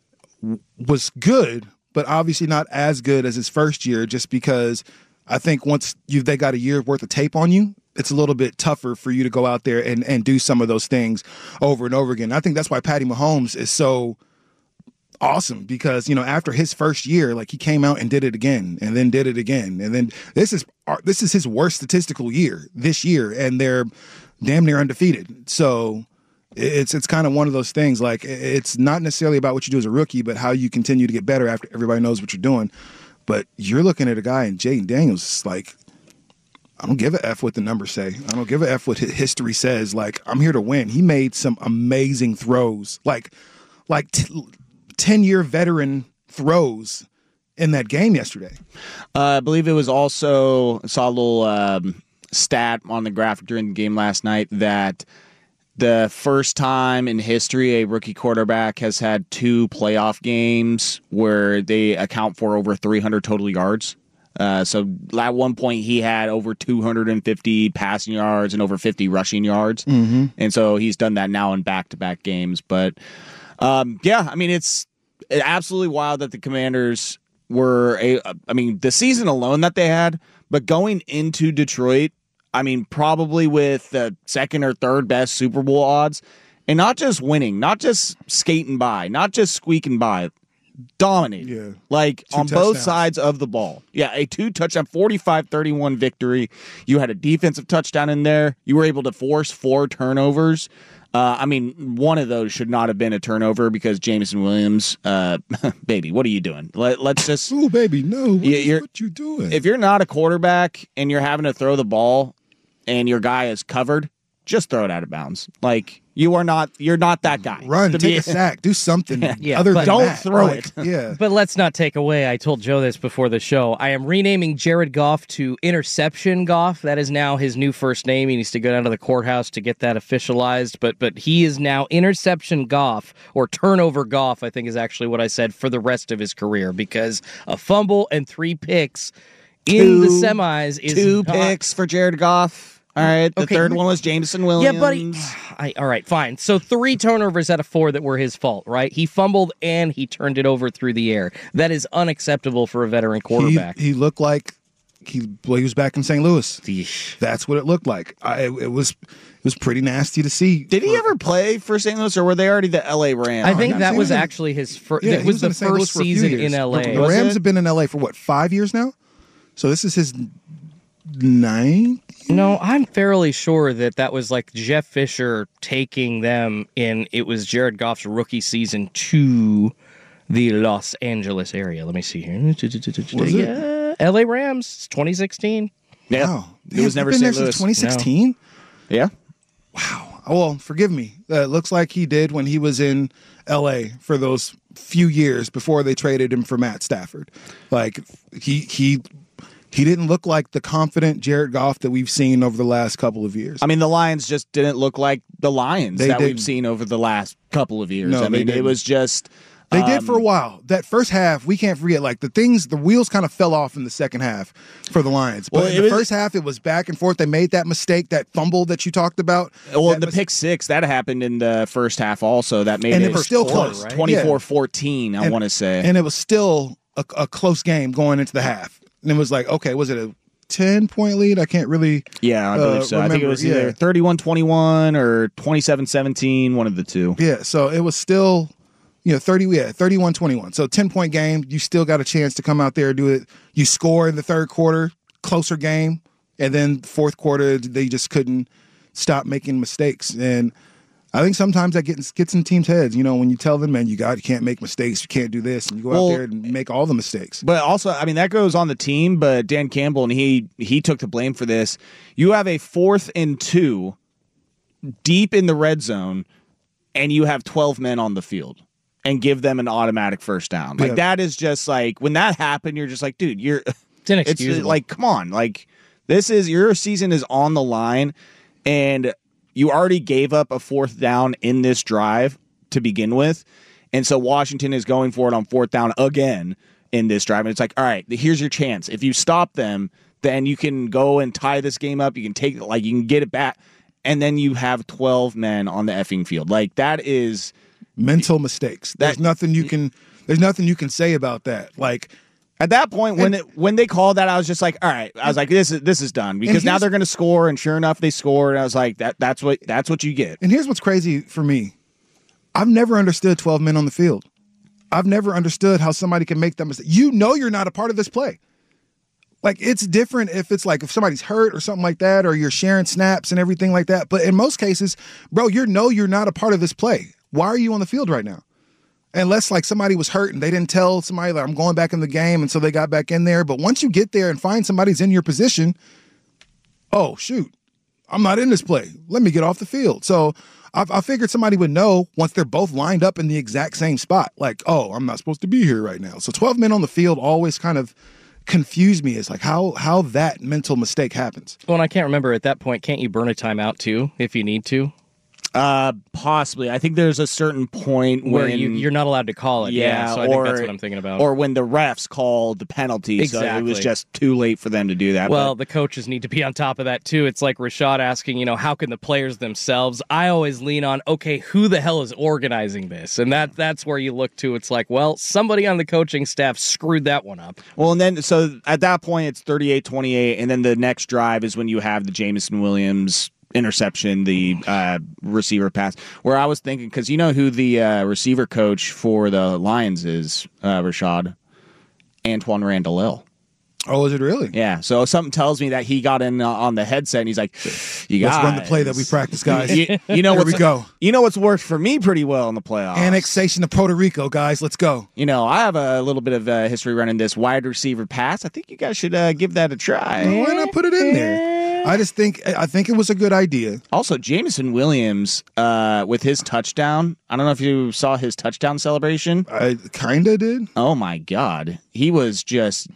was good, but obviously not as good as his first year, just because I think once they got a year worth of tape on you, it's a little bit tougher for you to go out there and do some of those things over and over again. I think that's why Patty Mahomes is so awesome because, after his first year, he came out and did it again and then did it again. And then this is his worst statistical year this year, and they're damn near undefeated. So it's kind of one of those things. It's not necessarily about what you do as a rookie, but how you continue to get better after everybody knows what you're doing. But you're looking at a guy in Jayden Daniels, I don't give a F what the numbers say. I don't give a F what history says. I'm here to win. He made some amazing throws, 10-year veteran throws in that game yesterday. I believe it was also, saw a little stat on the graphic during the game last night that the first time in history a rookie quarterback has had 2 playoff games where they account for over 300 total yards. So at one point he had over 250 passing yards and over 50 rushing yards. Mm-hmm. And so he's done that now in back-to-back games. But, it's absolutely wild that the Commanders were the season alone that they had, but going into Detroit, probably with the second or third best Super Bowl odds, and not just winning, not just skating by, not just squeaking by, dominated. Yeah. On both sides of the ball. Yeah, a 2-touchdown, 45-31 victory. You had a defensive touchdown in there. You were able to force 4 turnovers. One of those should not have been a turnover because Jameson Williams, baby, what are you doing? Let's just... Oh, baby, no. What you doing? If you're not a quarterback and you're having to throw the ball and your guy is covered, just throw it out of bounds. You're not that guy. Run, take a sack, do something. Other than don't that. throw it. Yeah. But let's not take away. I told Joe this before the show. I am renaming Jared Goff to Interception Goff. That is now his new first name. He needs to go down to the courthouse to get that officialized. But he is now Interception Goff, or Turnover Goff, I think is actually what I said, for the rest of his career, because a fumble and 3 picks in the semis is 2 picks for Jared Goff. All right, the third one was Jameson Williams. Yeah, buddy. All right, fine. So 3 turnovers out of 4 that were his fault, right? He fumbled and he turned it over through the air. That is unacceptable for a veteran quarterback. He looked like he was back in St. Louis. That's what it looked like. It was pretty nasty to see. Did he ever play for St. Louis, or were they already the L.A. Rams? I think that was actually his first. Yeah, it was the first season in L.A. The Rams have been in L.A. for 5 years now? So this is his 9th? No, I'm fairly sure that was like Jeff Fisher taking them in. It was Jared Goff's rookie season to the Los Angeles area. Let me see here. Was it? LA Rams, 2016. Yeah. Wow. It was never been there St. Louis. since 2016? No. Yeah. Wow. Well, forgive me. It looks like he did when he was in L.A. for those few years before they traded him for Matt Stafford. Like, he didn't look like the confident Jared Goff that we've seen over the last couple of years. I mean, the Lions just didn't look like the Lions that we've didn't. seen over the last couple of years. No, I mean, they it was just... They did for a while. That first half, we can't forget, like the wheels kind of fell off in the second half for the Lions. But in the first half, it was back and forth. They made that mistake, that fumble that you talked about. Well, the pick six, that happened in the first half also. That made it was still close. 24-14, I want to say. And it was still a close game going into the half. And it was like, okay, was it a 10-point lead? I can't really I believe so. I think it was either 31-21 or 27-17, one of the two. Yeah, so it was still... 31-21. So 10-point game, you still got a chance to come out there and do it. You score in the third quarter, closer game, and then fourth quarter, they just couldn't stop making mistakes. And I think sometimes that gets in teams' heads. When you tell them, man, you can't make mistakes, you can't do this, and you go out there and make all the mistakes. But also, I mean, that goes on the team, but Dan Campbell, and he took the blame for this. You have a 4th and 2 deep in the red zone, and you have 12 men on the field. And give them an automatic first down. Like, that is just like, when that happened, you're just like, dude, it's inexcusable. It's like, come on. Like, your season is on the line, and you already gave up a 4th down in this drive to begin with. And so Washington is going for it on 4th down again in this drive. And it's like, all right, here's your chance. If you stop them, then you can go and tie this game up. You can you can get it back. And then you have 12 men on the effing field. Like, that is... mental mistakes. There's nothing you can say about that. Like, at that point, when they called that, I was just like, all right. I was like, this is done, because now they're going to score, and sure enough, they scored. And I was like, that's what you get. And here's what's crazy for me: I've never understood 12 men on the field. I've never understood how somebody can make that mistake. You're not a part of this play. Like, it's different if it's like if somebody's hurt or something like that, or you're sharing snaps and everything like that. But in most cases, bro, you're not a part of this play. Why are you on the field right now? Unless like somebody was hurt and they didn't tell somebody like, I'm going back in the game, and so they got back in there. But once you get there and find somebody's in your position, oh shoot, I'm not in this play. Let me get off the field. So I figured somebody would know once they're both lined up in the exact same spot. Like, oh, I'm not supposed to be here right now. So 12 men on the field always kind of confused me as like how that mental mistake happens. Well, and I can't remember at that point. Can't you burn a timeout too if you need to? Possibly. I think there's a certain point where when you're not allowed to call it. Yeah, so I think that's what I'm thinking about. Or when the refs called the penalty, exactly. So it was just too late for them to do that. Well, the coaches need to be on top of that too. It's like Rashad asking, how can the players themselves? I always lean on, okay, who the hell is organizing this? And that's where you look to. It's like, well, somebody on the coaching staff screwed that one up. Well, and then so at that point it's 38-28, and then the next drive is when you have the Jameson Williams interception, the receiver pass, where I was thinking, because you know who the receiver coach for the Lions is, Rashad? Antoine Randall. Oh, is it really? Yeah. So something tells me that he got in on the headset and he's like, "You guys, let's run the play that we practice, guys. you know Here we go. You know what's worked for me pretty well in the playoffs? Annexation of Puerto Rico, guys. Let's go. I have a little bit of history running this wide receiver pass. I think you guys should give that a try. Why not put it in there? I think it was a good idea. Also, Jameson Williams with his touchdown. I don't know if you saw his touchdown celebration. I kind of did. Oh my God, he was just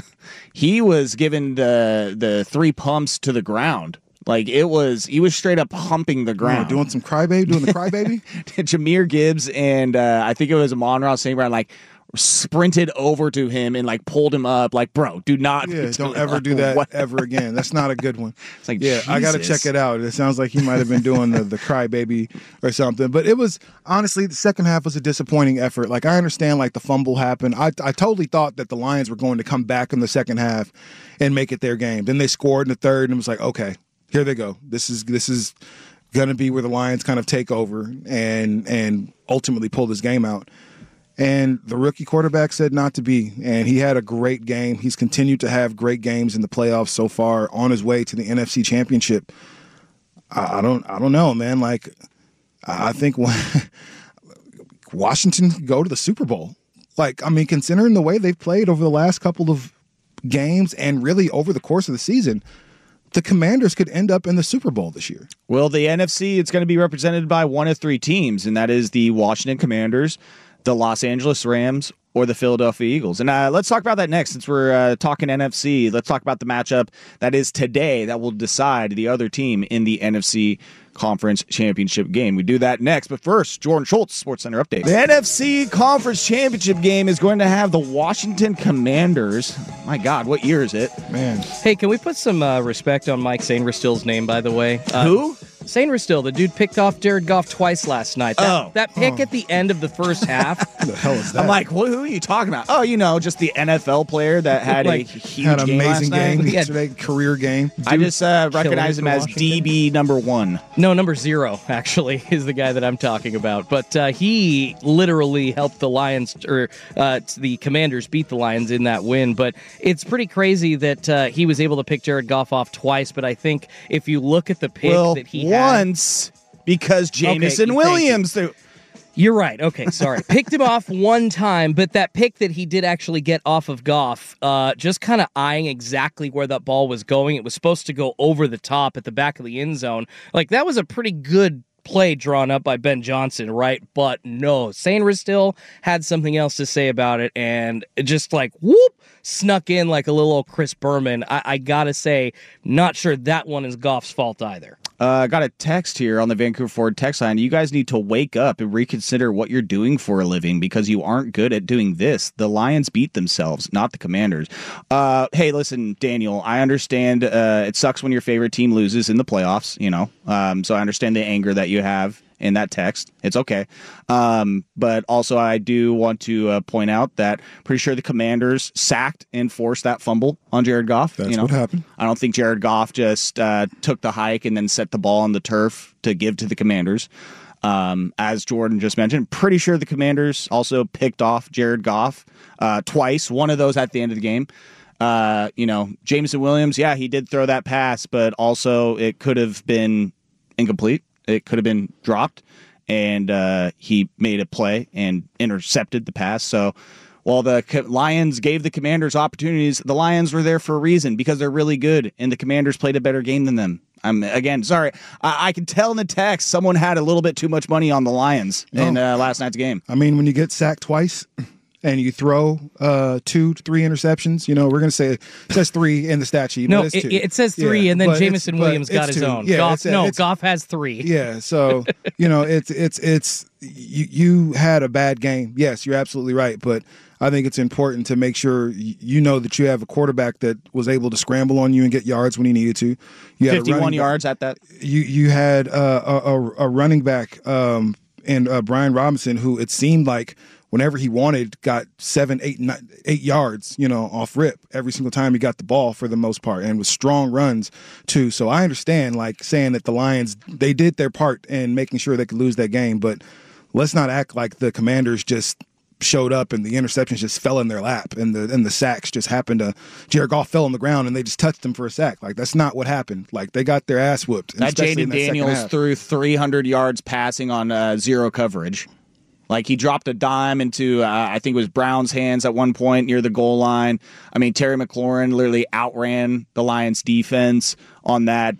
he was giving the 3 pumps to the ground. Like he was straight up humping the ground, doing the crybaby. Jahmyr Gibbs and I think it was Amon-Ra St. Brown sprinted over to him and pulled him up. Like, bro, do not. Yeah, don't ever do that ever again. That's not a good one. It's like, yeah, Jesus. I got to check it out. It sounds like he might have been doing the crybaby or something. But it was honestly the second half was a disappointing effort. Like I understand the fumble happened. I totally thought that the Lions were going to come back in the second half and make it their game. Then they scored in the third and it was like, okay, here they go. This is going to be where the Lions kind of take over and ultimately pull this game out. And the rookie quarterback said not to be, and he had a great game. He's continued to have great games in the playoffs so far, on his way to the NFC Championship. I don't know, man. Like, I think Washington could go to the Super Bowl. Like, I mean, considering the way they've played over the last couple of games and really over the course of the season, the Commanders could end up in the Super Bowl this year. Well, the NFC, it's going to be represented by one of three teams, and that is the Washington Commanders, the Los Angeles Rams, or the Philadelphia Eagles. And let's talk about that next. Since we're talking NFC, let's talk about the matchup that is today that will decide the other team in the NFC Conference Championship game. We do that next. But first, Jordan Schultz, SportsCenter update. The NFC Conference Championship game is going to have the Washington Commanders. My God, what year is it? Man. Hey, can we put some respect on Mike Sainristil's name, by the way? Who? Sainristil, the dude picked off Jared Goff twice last night. That pick at the end of the first half. What the hell is that? I'm like, who are you talking about? Oh, just the NFL player that had a huge had an game amazing last night. game yesterday, career game. I just recognize him as DB number 1. No, number 0, actually, is the guy that I'm talking about. But he literally helped the Lions, or the Commanders beat the Lions in that win. But it's pretty crazy that he was able to pick Jared Goff off twice. But I think if you look at the pick that he had... once, because Jameson Williams... You're right. Okay, sorry. Picked him off one time, but that pick that he did actually get off of Goff, just kind of eyeing exactly where that ball was going. It was supposed to go over the top at the back of the end zone. Like, that was a pretty good play drawn up by Ben Johnson, right? But no, Sainristil had something else to say about it, and it just like, whoop, snuck in like a little old Chris Berman. I gotta say, not sure that one is Goff's fault either. Got a text here on the Vancouver Ford text line. You guys need to wake up and reconsider what you're doing for a living because you aren't good at doing this. The Lions beat themselves, not the Commanders. Hey, listen, Daniel, I understand it sucks when your favorite team loses in the playoffs, so I understand the anger that you have in that text. It's okay. But also I do want to point out that pretty sure the Commanders sacked and forced that fumble on Jared Goff. That's what happened. I don't think Jared Goff just took the hike and then set the ball on the turf to give to the Commanders. As Jordan just mentioned, pretty sure the Commanders also picked off Jared Goff twice, one of those at the end of the game. Jameson Williams, yeah, he did throw that pass, but also it could have been incomplete. It could have been dropped, and he made a play and intercepted the pass. So while the Lions gave the Commanders opportunities, the Lions were there for a reason because they're really good, and the Commanders played a better game than them. Again, sorry. I can tell in the text someone had a little bit too much money on the Lions in last night's game. I mean, when you get sacked twice and you throw 2 to 3 interceptions, we're going to say it says 3 in the stat sheet. No, but it's 2. It says 3, and then Jameson Williams got his 2. own. Yeah, Goff has 3. Yeah, so it's you had a bad game. Yes, you're absolutely right, but I think it's important to make sure that you have a quarterback that was able to scramble on you and get yards when he needed to. You had 51 yards at that. You had a running back and Brian Robinson, who it seemed like whenever he wanted, got 7, 8 yards, off rip every single time he got the ball for the most part, and with strong runs too. So I understand, like, saying that the Lions, they did their part in making sure they could lose that game, but let's not act like the Commanders just showed up and the interceptions just fell in their lap and the sacks just happened to Jared Goff fell on the ground and they just touched him for a sack. Like, that's not what happened. Like, they got their ass whooped. That Jaden Daniels threw 300 yards passing on zero coverage. Like, he dropped a dime into, I think it was Brown's hands at one point near the goal line. I mean, Terry McLaurin literally outran the Lions defense on that,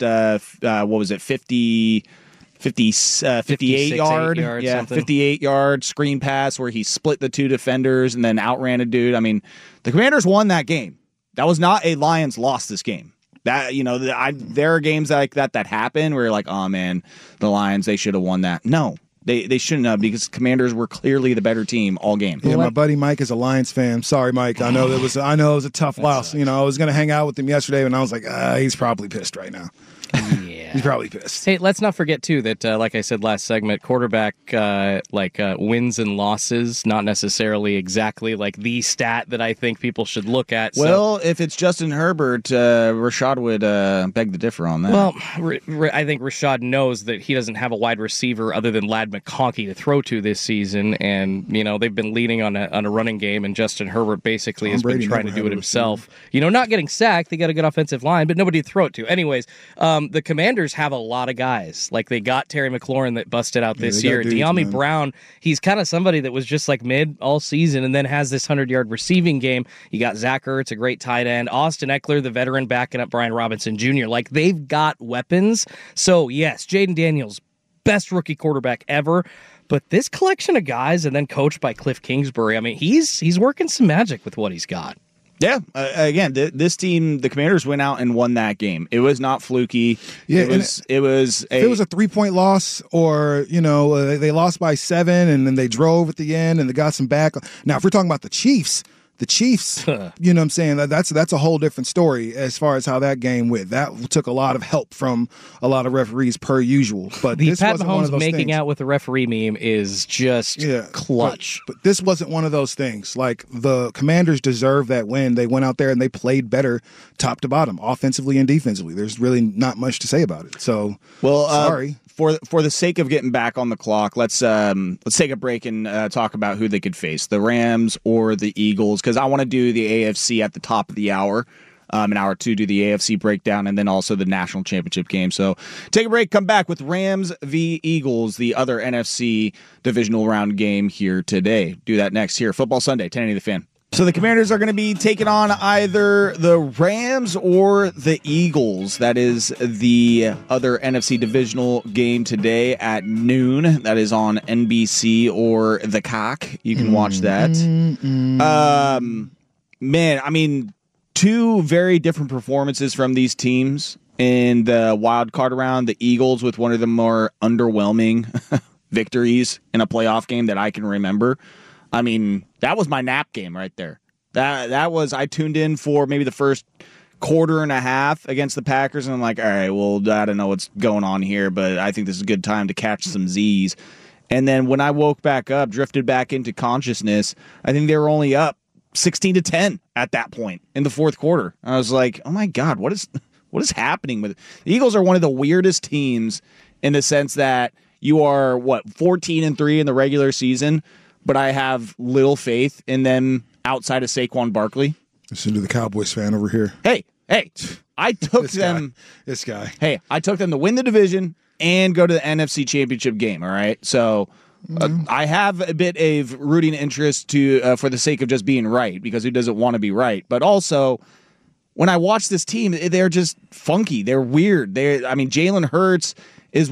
58 yard, 58 yard screen pass where he split the 2 defenders and then outran a dude. I mean, the Commanders won that game. That was not a Lions lost this game. That, there are games like that happen where you're like, oh man, the Lions, they should have won that. No. They shouldn't have, because Commanders were clearly the better team all game. Yeah, my buddy Mike is a Lions fan. Sorry, Mike. I know it was a tough loss. I was going to hang out with him yesterday, and I was like, he's probably pissed right now. Yeah. He's probably pissed. Hey, let's not forget, too, that, like I said last segment, quarterback, wins and losses, not necessarily exactly like the stat that I think people should look at. Well, if it's Justin Herbert, Rashad would beg to differ on that. Well, I think Rashad knows that he doesn't have a wide receiver other than Ladd McConkey to throw to this season, and, they've been leaning on a running game, and Justin Herbert basically has been trying to do it himself. Not getting sacked. They got a good offensive line, but nobody to throw it to. Anyways, the Commanders have a lot of guys. Like, they got Terry McLaurin that busted out this year. De'Ami Brown, he's kind of somebody that was just like mid all season and then has this 100-yard receiving game. You got Zach Ertz, a great tight end. Austin Eckler, the veteran, backing up Brian Robinson Jr. Like, they've got weapons. So, yes, Jaden Daniels, best rookie quarterback ever. But this collection of guys, and then coached by Cliff Kingsbury, I mean, he's working some magic with what he's got. Yeah, again, this team, the Commanders went out and won that game. It was not fluky. Yeah, it was if it was a 3-point loss, or they lost by 7 and then they drove at the end and they got some back. Now, if we're talking about the Chiefs, you know what I'm saying? That's a whole different story as far as how that game went. That took a lot of help from a lot of referees per usual. But the this Pat wasn't one Mahomes of those making things. out with the referee meme is just clutch. But this wasn't one of those things. Like, the Commanders deserve that win. They went out there and they played better top to bottom, offensively and defensively. There's really not much to say about it. So, sorry. For the sake of getting back on the clock, let's take a break and talk about who they could face, the Rams or the Eagles, because I want to do the AFC at the top of the hour. An hour 2, do the AFC breakdown, and then also the national championship game. So take a break, come back with Rams v. Eagles, the other NFC divisional round game here today. Do that next here. Football Sunday, 1080 The Fan. So the Commanders are going to be taking on either the Rams or the Eagles. That is the other NFC divisional game today at noon. That is on NBC or The Cock. You can watch that. Man, I mean, 2 very different performances from these teams in the wild card round. The Eagles with one of the more underwhelming victories in a playoff game that I can remember. I mean, that was my nap game right there. That was, I tuned in for maybe the first quarter and a half against the Packers, and I'm like, all right, well, I don't know what's going on here, but I think this is a good time to catch some Z's. And then when I woke back up, drifted back into consciousness, I think they were only up 16-10 at that point in the fourth quarter. I was like, oh my God, what is happening with it? The Eagles are one of the weirdest teams in the sense that you are, 14-3 in the regular season, but I have little faith in them outside of Saquon Barkley. Listen to the Cowboys fan over here. Hey, I took them. This guy. Hey, I took them to win the division and go to the NFC Championship game. All right, so I have a bit of rooting interest for the sake of just being right, because who doesn't want to be right? But also, when I watch this team, they're just funky. They're weird. Jalen Hurts is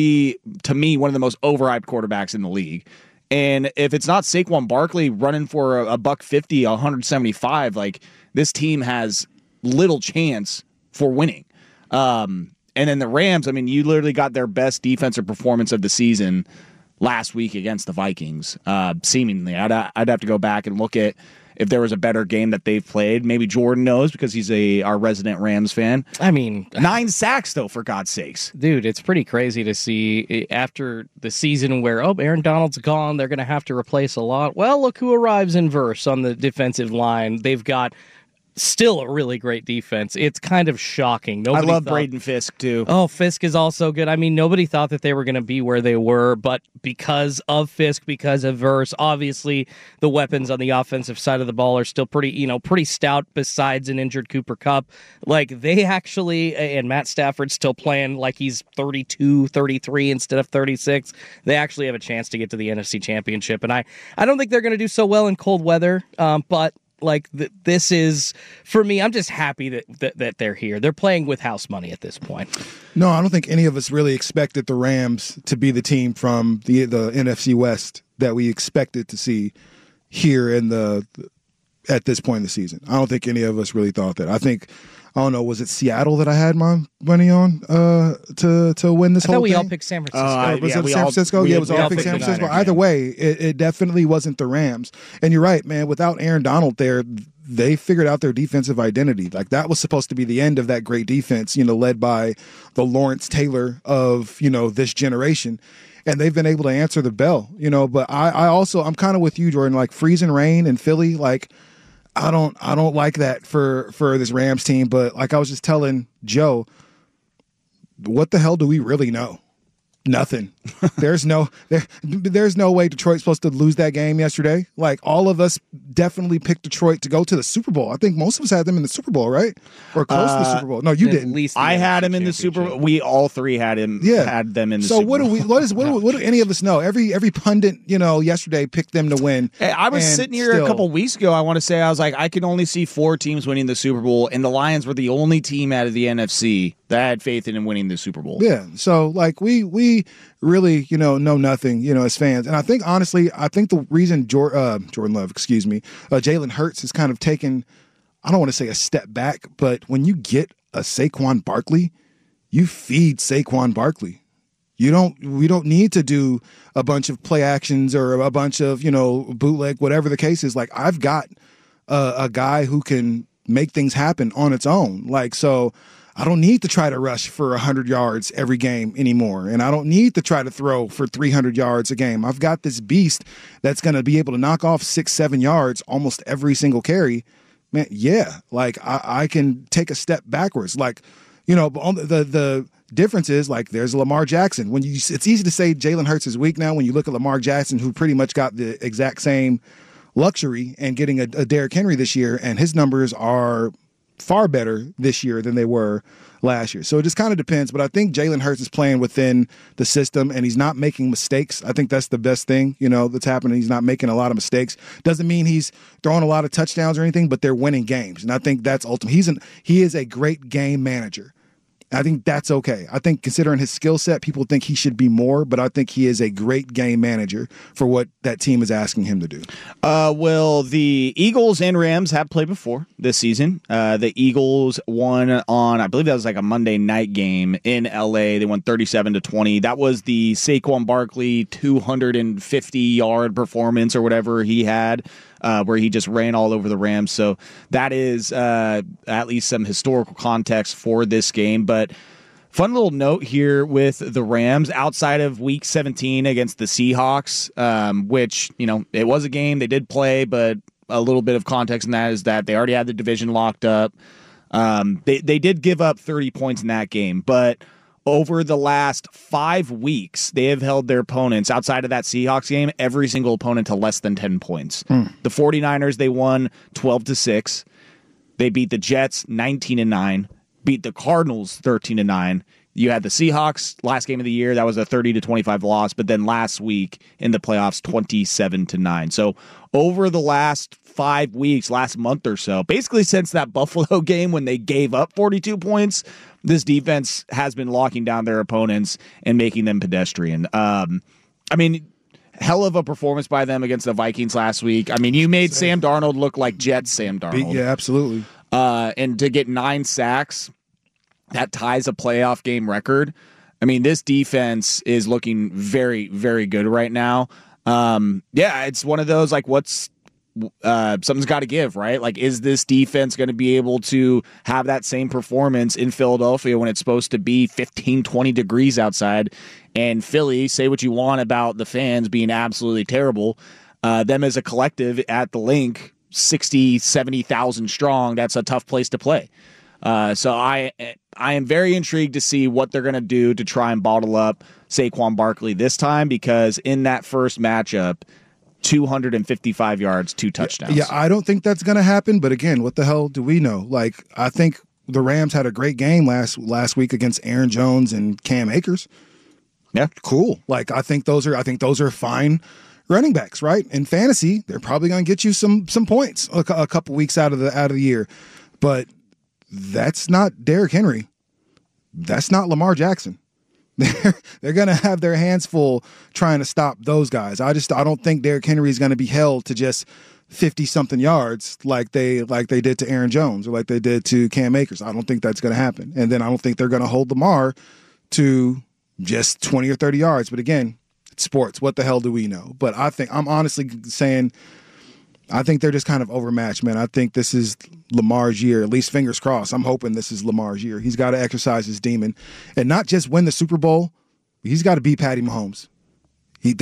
to me, one of the most overhyped quarterbacks in the league. And if it's not Saquon Barkley running for a $150, 175, like, this team has little chance for winning. And then the Rams, I mean, you literally got their best defensive performance of the season last week against the Vikings. Seemingly, I'd have to go back and look at if there was a better game that they've played. Maybe Jordan knows because he's our resident Rams fan. I mean, 9 sacks, though, for God's sakes. Dude, it's pretty crazy to see after the season where, Aaron Donald's gone, they're going to have to replace a lot. Well, look who arrives in verse on the defensive line. They've got still a really great defense. It's kind of shocking. I love Braden Fisk, too. Oh, Fisk is also good. I mean, nobody thought that they were going to be where they were, but because of Fisk, because of Verse, obviously the weapons on the offensive side of the ball are still pretty stout besides an injured Cooper Kupp. Like, they actually, and Matt Stafford's still playing like he's 32, 33 instead of 36. They actually have a chance to get to the NFC Championship, and I don't think they're going to do so well in cold weather, but this is, for me, I'm just happy that they're here. They're playing with house money at this point. No, I don't think any of us really expected the Rams to be the team from the NFC West that we expected to see here at this point in the season. I don't think any of us really thought that. I don't know, was it Seattle that I had my money on to win this whole thing? We all picked San Francisco. Was it San Francisco? Yeah, it was all picked San Francisco. Either way, it definitely wasn't the Rams. And you're right, man. Without Aaron Donald there, they figured out their defensive identity. Like that was supposed to be the end of that great defense, led by the Lawrence Taylor of, this generation. And they've been able to answer the bell, but I'm kind of with you, Jordan, like freezing rain in Philly. Like I don't like that for this Rams team. But like I was just telling Joe, what the hell do we really know? Nothing. There's no way Detroit's supposed to lose that game yesterday. Like all of us definitely picked Detroit to go to the Super Bowl. I think most of us had them in the Super Bowl, right? Or close to the Super Bowl. No, you didn't. I had him in the Super Bowl. We all three had them in the Super Bowl. So what do any of us know? Every pundit, yesterday picked them to win. Hey, I was sitting here a couple weeks ago. I want to say I was like, I can only see 4 teams winning the Super Bowl, and the Lions were the only team out of the NFC that I had faith in winning the Super Bowl. Yeah. So like we really, know nothing, as fans. And I think honestly, the reason Jordan Love, Jalen Hurts has kind of taken, I don't want to say a step back, but when you get a Saquon Barkley, you feed Saquon Barkley. We don't need to do a bunch of play actions or a bunch of, bootleg, whatever the case is. Like I've got a guy who can make things happen on its own. Like, so I don't need to try to rush for 100 yards every game anymore. And I don't need to try to throw for 300 yards a game. I've got this beast that's going to be able to knock off 6-7 yards almost every single carry. Man, yeah, like I can take a step backwards. Like, the difference is like there's Lamar Jackson. It's easy to say Jalen Hurts is weak now when you look at Lamar Jackson, who pretty much got the exact same luxury and getting a Derrick Henry this year, and his numbers are far better this year than they were last year. So it just kind of depends. But I think Jalen Hurts is playing within the system and he's not making mistakes. I think that's the best thing, that's happening. He's not making a lot of mistakes. Doesn't mean he's throwing a lot of touchdowns or anything, but they're winning games. And I think that's ultimate. He is a great game manager. I think that's okay. I think considering his skill set, people think he should be more, but I think he is a great game manager for what that team is asking him to do. Well, the Eagles and Rams have played before this season. The Eagles won on, I believe that was like a Monday night game in LA. They won 37-20. That was the Saquon Barkley 250-yard performance or whatever he had. Where he just ran all over the Rams. So that is at least some historical context for this game. But fun little note here with the Rams outside of Week 17 against the Seahawks, which, it was a game they did play, but a little bit of context in that is that they already had the division locked up. They did give up 30 points in that game, but over the last 5 weeks, they have held their opponents outside of that Seahawks game, every single opponent to less than 10 points. The 49ers, they won 12-6. They beat the Jets 19-9, beat the Cardinals 13-9. You had the Seahawks last game of the year. That was a 30-25 loss. But then last week in the playoffs, 27-9. So over the last 5 weeks, last month or so, basically since that Buffalo game when they gave up 42 points, this defense has been locking down their opponents and making them pedestrian. Hell of a performance by them against the Vikings last week. I mean, you made Sam Darnold look like Jets Sam Darnold. Yeah, absolutely. And to get 9 sacks, that ties a playoff game record. I mean, this defense is looking very, very good right now. It's one of those, like, something's got to give, right? Like, is this defense going to be able to have that same performance in Philadelphia when it's supposed to be 15, 20 degrees outside? And Philly, say what you want about the fans being absolutely terrible. Them as a collective at the Link, 60, 70,000 strong, that's a tough place to play. So I am very intrigued to see what they're going to do to try and bottle up Saquon Barkley this time, because in that first matchup, 255 yards, 2 touchdowns. Yeah, I don't think that's going to happen. But again, what the hell do we know? Like, I think the Rams had a great game last week against Aaron Jones and Cam Akers. Yeah, cool. Like, I think those are fine running backs, right? In fantasy, they're probably going to get you some points a couple weeks out of the year. But that's not Derrick Henry. That's not Lamar Jackson. They're going to have their hands full trying to stop those guys. I don't think Derrick Henry is going to be held to just 50-something yards like they did to Aaron Jones or like they did to Cam Akers. I don't think that's going to happen. And then I don't think they're going to hold Lamar to just 20 or 30 yards. But again, it's sports. What the hell do we know? But I think I'm honestly saying I think they're just kind of overmatched, man. I think this is Lamar's year, at least fingers crossed. I'm hoping this is Lamar's year. He's got to exercise his demon and not just win the Super Bowl. He's got to beat Patty Mahomes. He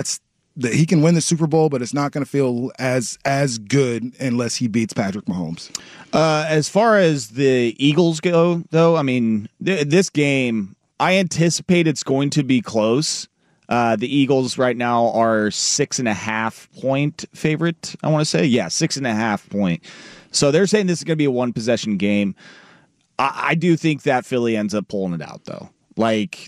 can win the Super Bowl, but it's not going to feel as good unless he beats Patrick Mahomes. As far as the Eagles go, though, I mean, this game, I anticipate it's going to be close. The Eagles right now are 6.5 point favorite, I want to say. Yeah, 6.5 point. So they're saying this is going to be a one-possession game. I do think that Philly ends up pulling it out, though. Like,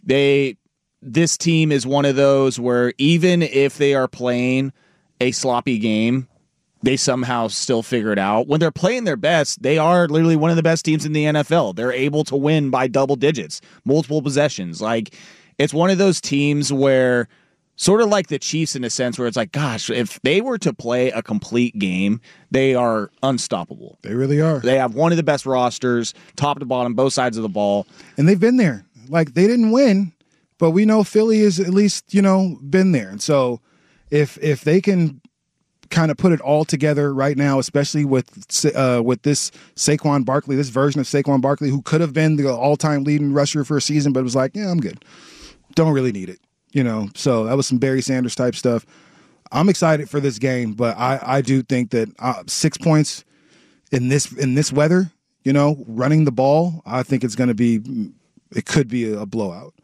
this team is one of those where even if they are playing a sloppy game, they somehow still figure it out. When they're playing their best, they are literally one of the best teams in the NFL. They're able to win by double digits, multiple possessions. Like, it's one of those teams where, sort of like the Chiefs in a sense, where it's like, gosh, if they were to play a complete game, they are unstoppable. They really are. They have one of the best rosters, top to bottom, both sides of the ball. And they've been there. Like, they didn't win, but we know Philly has at least, been there. And so if they can kind of put it all together right now, especially with this Saquon Barkley, this version of Saquon Barkley, who could have been the all-time leading rusher for a season, but was like, yeah, I'm good. Don't really need it. So that was some Barry Sanders type stuff. I'm excited for this game, but I do think that 6 points in this weather, running the ball, I think it could be a blowout.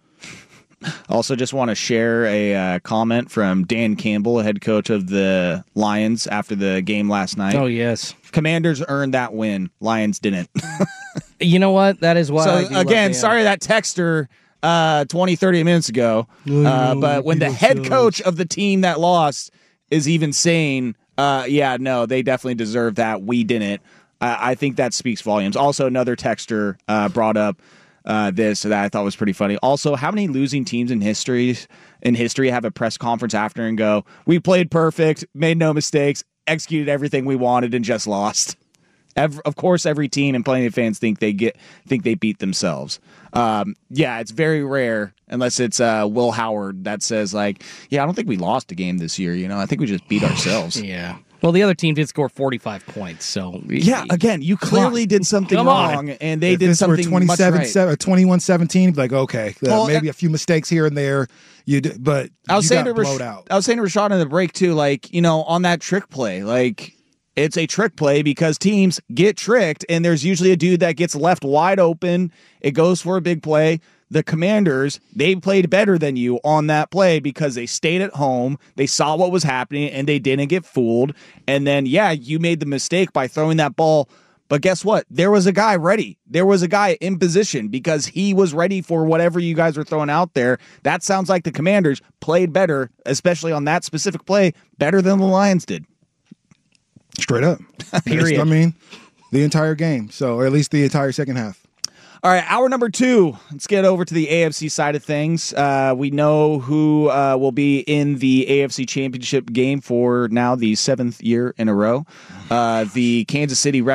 Also, just want to share a comment from Dan Campbell, head coach of the Lions, after the game last night. Oh, yes. Commanders earned that win. Lions didn't. You know what? That is why. So, again, sorry that texter 20, 30 minutes ago. But when the head coach of the team that lost is even saying, no, they definitely deserve that. We didn't. I think that speaks volumes. Also, another texter brought up this that I thought was pretty funny. Also, how many losing teams in history have a press conference after and go, we played perfect, made no mistakes, executed everything we wanted, and just lost? Of course, every team and plenty of fans think they beat themselves. It's very rare unless it's Will Howard that says like, I don't think we lost a game this year. I think we just beat ourselves. Yeah. Well, the other team did score 45 points, so again, you clearly did something wrong, and they did something much right. 21-17, like okay, maybe a few mistakes here and there. But I was saying to Rashad in the break too, like on that trick play, like it's a trick play because teams get tricked, and there's usually a dude that gets left wide open. It goes for a big play. The Commanders, they played better than you on that play because they stayed at home, they saw what was happening, and they didn't get fooled. And then, you made the mistake by throwing that ball. But guess what? There was a guy ready. There was a guy in position because he was ready for whatever you guys were throwing out there. That sounds like the Commanders played better, especially on that specific play, better than the Lions did. Straight up. Period. I mean, the entire game. So, or at least the entire second half. All right, hour number 2. Let's get over to the AFC side of things. We know who will be in the AFC Championship game for now the 7th year in a row. The Kansas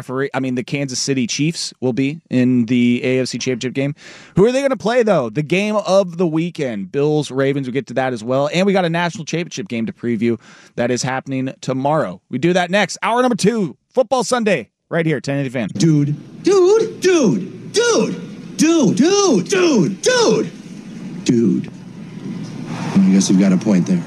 City Chiefs will be in the AFC Championship game. Who are they going to play, though? The game of the weekend. Bills, Ravens, we'll get to that as well. And we got a national championship game to preview that is happening tomorrow. We do that next. Hour number 2, Football Sunday, right here, 1080 Fan. Dude. I guess you've got a point there.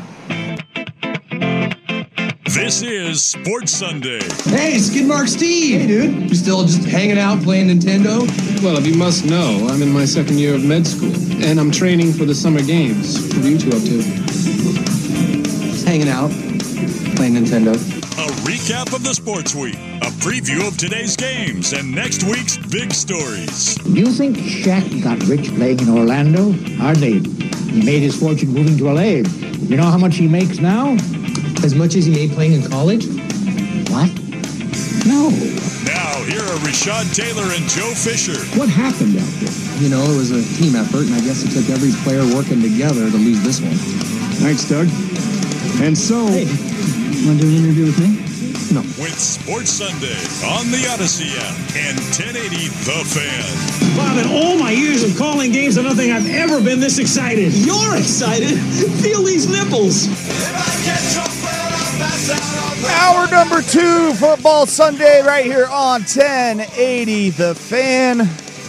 This is Sports Sunday. Hey, Skidmark Steve. Hey, dude. You still just hanging out playing Nintendo? Well, if you must know, I'm in my 2nd year of med school, and I'm training for the summer games. What are you two up to? Just hanging out, playing Nintendo. A recap of the sports week, a preview of today's games, and next week's big stories. You think Shaq got rich playing in Orlando? Hardly. He made his fortune moving to LA. You know how much he makes now? As much as he made playing in college? What? No. Now, here are Rashad Taylor and Joe Fisher. What happened out there? You know, it was a team effort, and I guess it took every player working together to lose this one. Thanks, Doug. And so... Hey. Want to do an interview with me? No. With Sports Sunday on the Odyssey app and 1080 The Fan. Bob, in all my years of calling games, I don't think I've ever been this excited. You're excited? Feel these nipples. If I catch a I'll pass out on Hour number 2, Football Sunday, right here on 1080 The Fan.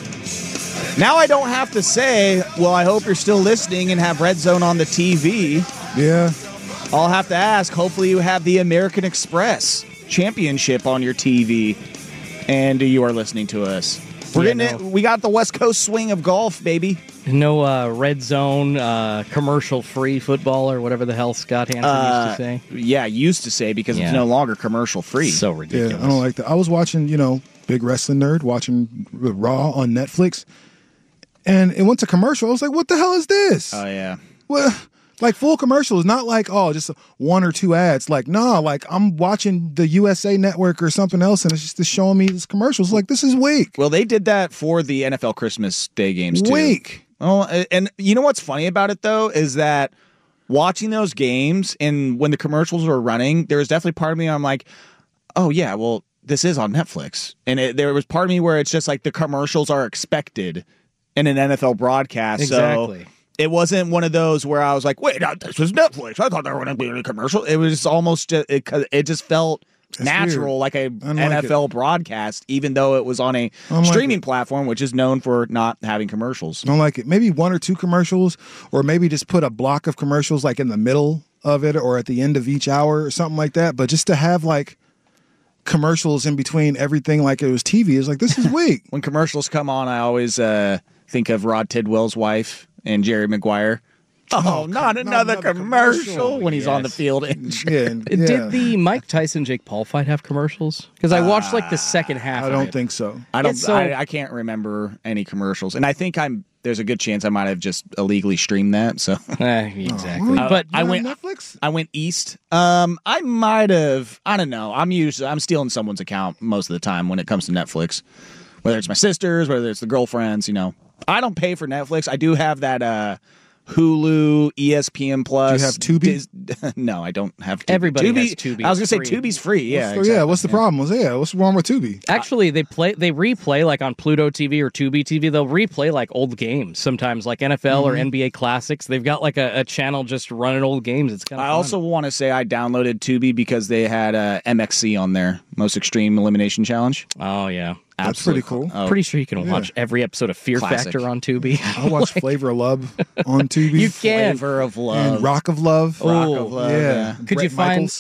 Now I don't have to say, well, I hope you're still listening and have Red Zone on the TV. Yeah. I'll have to ask, hopefully you have the American Express Championship on your TV and you are listening to us. We're getting it. We got the West Coast swing of golf, baby. No Red Zone commercial-free football or whatever the hell Scott Hansen used to say. Yeah, used to say because it's no longer commercial-free. So ridiculous. Yeah, I don't like that. I was watching, big wrestling nerd, watching Raw on Netflix, and it went to commercial. I was like, what the hell is this? Oh, yeah. Well, like full commercials, not like, just 1 or 2 ads. Like, like I'm watching the USA Network or something else, and it's just showing me this commercials. Like, this is weak. Well, they did that for the NFL Christmas Day games, too. Weak. Oh, and you know what's funny about it, though, is that watching those games and when the commercials were running, there was definitely part of me, I'm like, oh, yeah, well, this is on Netflix. And there was part of me where it's just like the commercials are expected in an NFL broadcast. Exactly. So it wasn't one of those where I was like, wait, this was Netflix. I thought there were going to be any commercial. It was almost, it just felt natural, like a NFL broadcast, even though it was on a streaming platform, which is known for not having commercials. I don't like it. Maybe 1 or 2 commercials, or maybe just put a block of commercials like in the middle of it or at the end of each hour or something like that. But just to have like commercials in between everything like it was TV is like, this is weak. When commercials come on, I always think of Rod Tidwell's wife and Jerry Maguire. Oh, not another commercial when he's on the field. Did the Mike Tyson-Jake Paul fight have commercials? Because I watched like the second half I don't think so. I can't remember any commercials. And I think there's a good chance I might have just illegally streamed that. So exactly. But I went Netflix? I went east. I might have, I don't know. I'm stealing someone's account most of the time when it comes to Netflix. Whether it's my sister's, whether it's the girlfriends, I don't pay for Netflix. I do have that Hulu, ESPN Plus. Do you have Tubi? No, I don't have Tubi. Everybody has Tubi. I was going to say Tubi's free. Yeah, exactly. What's the problem? What's wrong with Tubi? Actually, they replay like on Pluto TV or Tubi TV. They'll replay like old games sometimes, like NFL or NBA classics. They've got like a channel just running old games. It's kind of. I also want to say I downloaded Tubi because they had MXC on there, Most Extreme Elimination Challenge. Oh yeah. That's pretty cool. Pretty sure you can watch every episode of Fear Factor on Tubi. I watch Flavor of Love on Tubi. You can. Flavor of Love. And Rock of Love. Rock of Love. Yeah. Could you find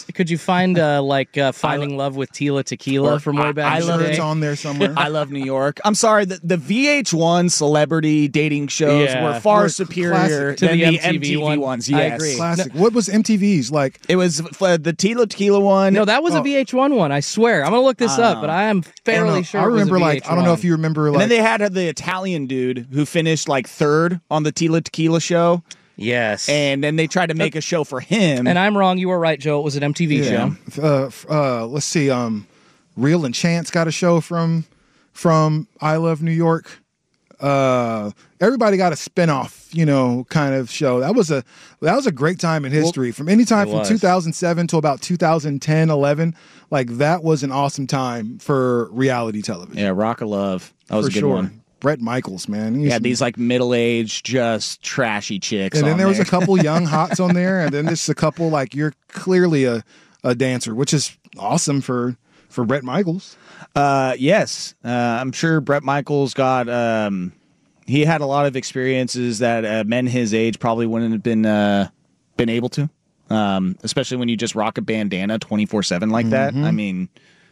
Finding Love with Tila Tequila from way back in the day? It's on there somewhere. I Love New York. I'm sorry, the VH1 celebrity dating shows were far superior to than the MTV ones. Yes. I agree. Classic. What was MTV's like? It was the Tila Tequila one. No, that was a VH1 one. I swear. I'm gonna look this up, but I am fairly sure. I remember I don't know if you remember. And then they had the Italian dude who finished like 3rd on the Tila Tequila show. Yes. And then they tried to make a show for him. And I'm wrong. You were right, Joe. It was an MTV show. Let's see. Real and Chance got a show from I Love New York. Everybody got a spinoff, kind of show. That was a great time in history. From any time from 2007 to about 2010, 11, like that was an awesome time for reality television. Yeah, Rock of Love. That was a good one. Bret Michaels, man. Yeah, these like middle-aged, just trashy chicks. And then there was a couple young hots on there, and then there's a couple like you're clearly a dancer, which is awesome for Bret Michaels. Yes, I'm sure Bret Michaels got. He had a lot of experiences that men his age probably wouldn't have been able to, especially when you just rock a bandana 24/7 like that. I mean.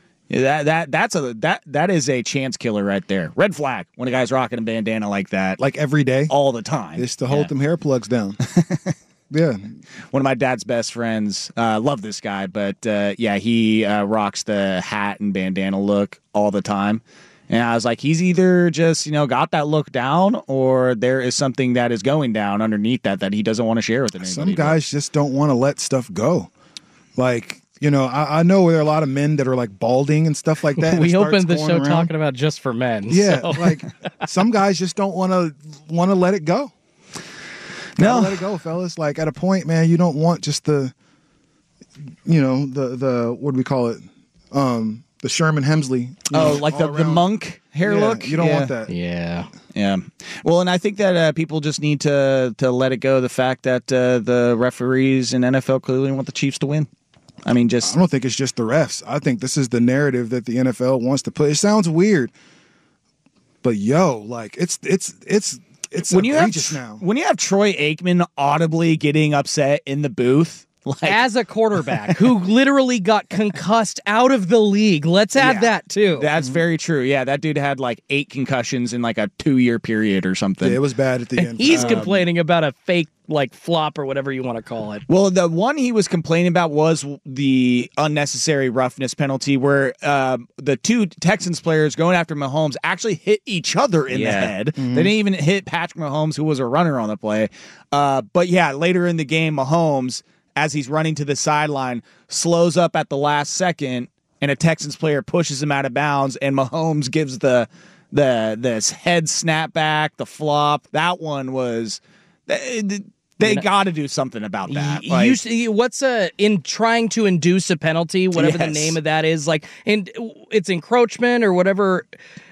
That is a chance killer right there. Red flag when a guy's rocking a bandana like that, like every day, all the time. It's to hold them hair plugs down. Yeah, one of my dad's best friends. Love this guy, but he rocks the hat and bandana look all the time. And I was like, he's either just got that look down, or there is something that is going down underneath that he doesn't want to share with anybody. Some guys just don't want to let stuff go, like. I know there are a lot of men that are like balding and stuff like that. We opened the show talking about just for men. Yeah, so. Like some guys just don't want to let it go. No, let it go, fellas. Like at a point, man, you don't want just the what do we call it? The Sherman Hemsley. Like the monk hair look. You don't want that. Yeah. Yeah. Well, and I think that people just need to let it go. The fact that the referees in NFL clearly want the Chiefs to win. I mean, I don't think it's just the refs. I think this is the narrative that the NFL wants to put. It sounds weird, but like it's when you outrageous now. When you have Troy Aikman audibly getting upset in the booth. As a quarterback who literally got concussed out of the league. Let's add that too. That's very true. Yeah, that dude had like 8 concussions in like a 2-year period or something. Yeah, it was bad at the end. He's complaining about a fake like flop or whatever you want to call it. Well, the one he was complaining about was the unnecessary roughness penalty where the 2 Texans players going after Mahomes actually hit each other in the head. Mm-hmm. They didn't even hit Patrick Mahomes, who was a runner on the play. But yeah, later in the game, Mahomes, as he's running to the sideline, slows up at the last second, and a Texans player pushes him out of bounds, and Mahomes gives the head snap back, the flop. That one was they got to do something about that. What's in trying to induce a penalty, whatever the name of that is, like, and it's encroachment or whatever.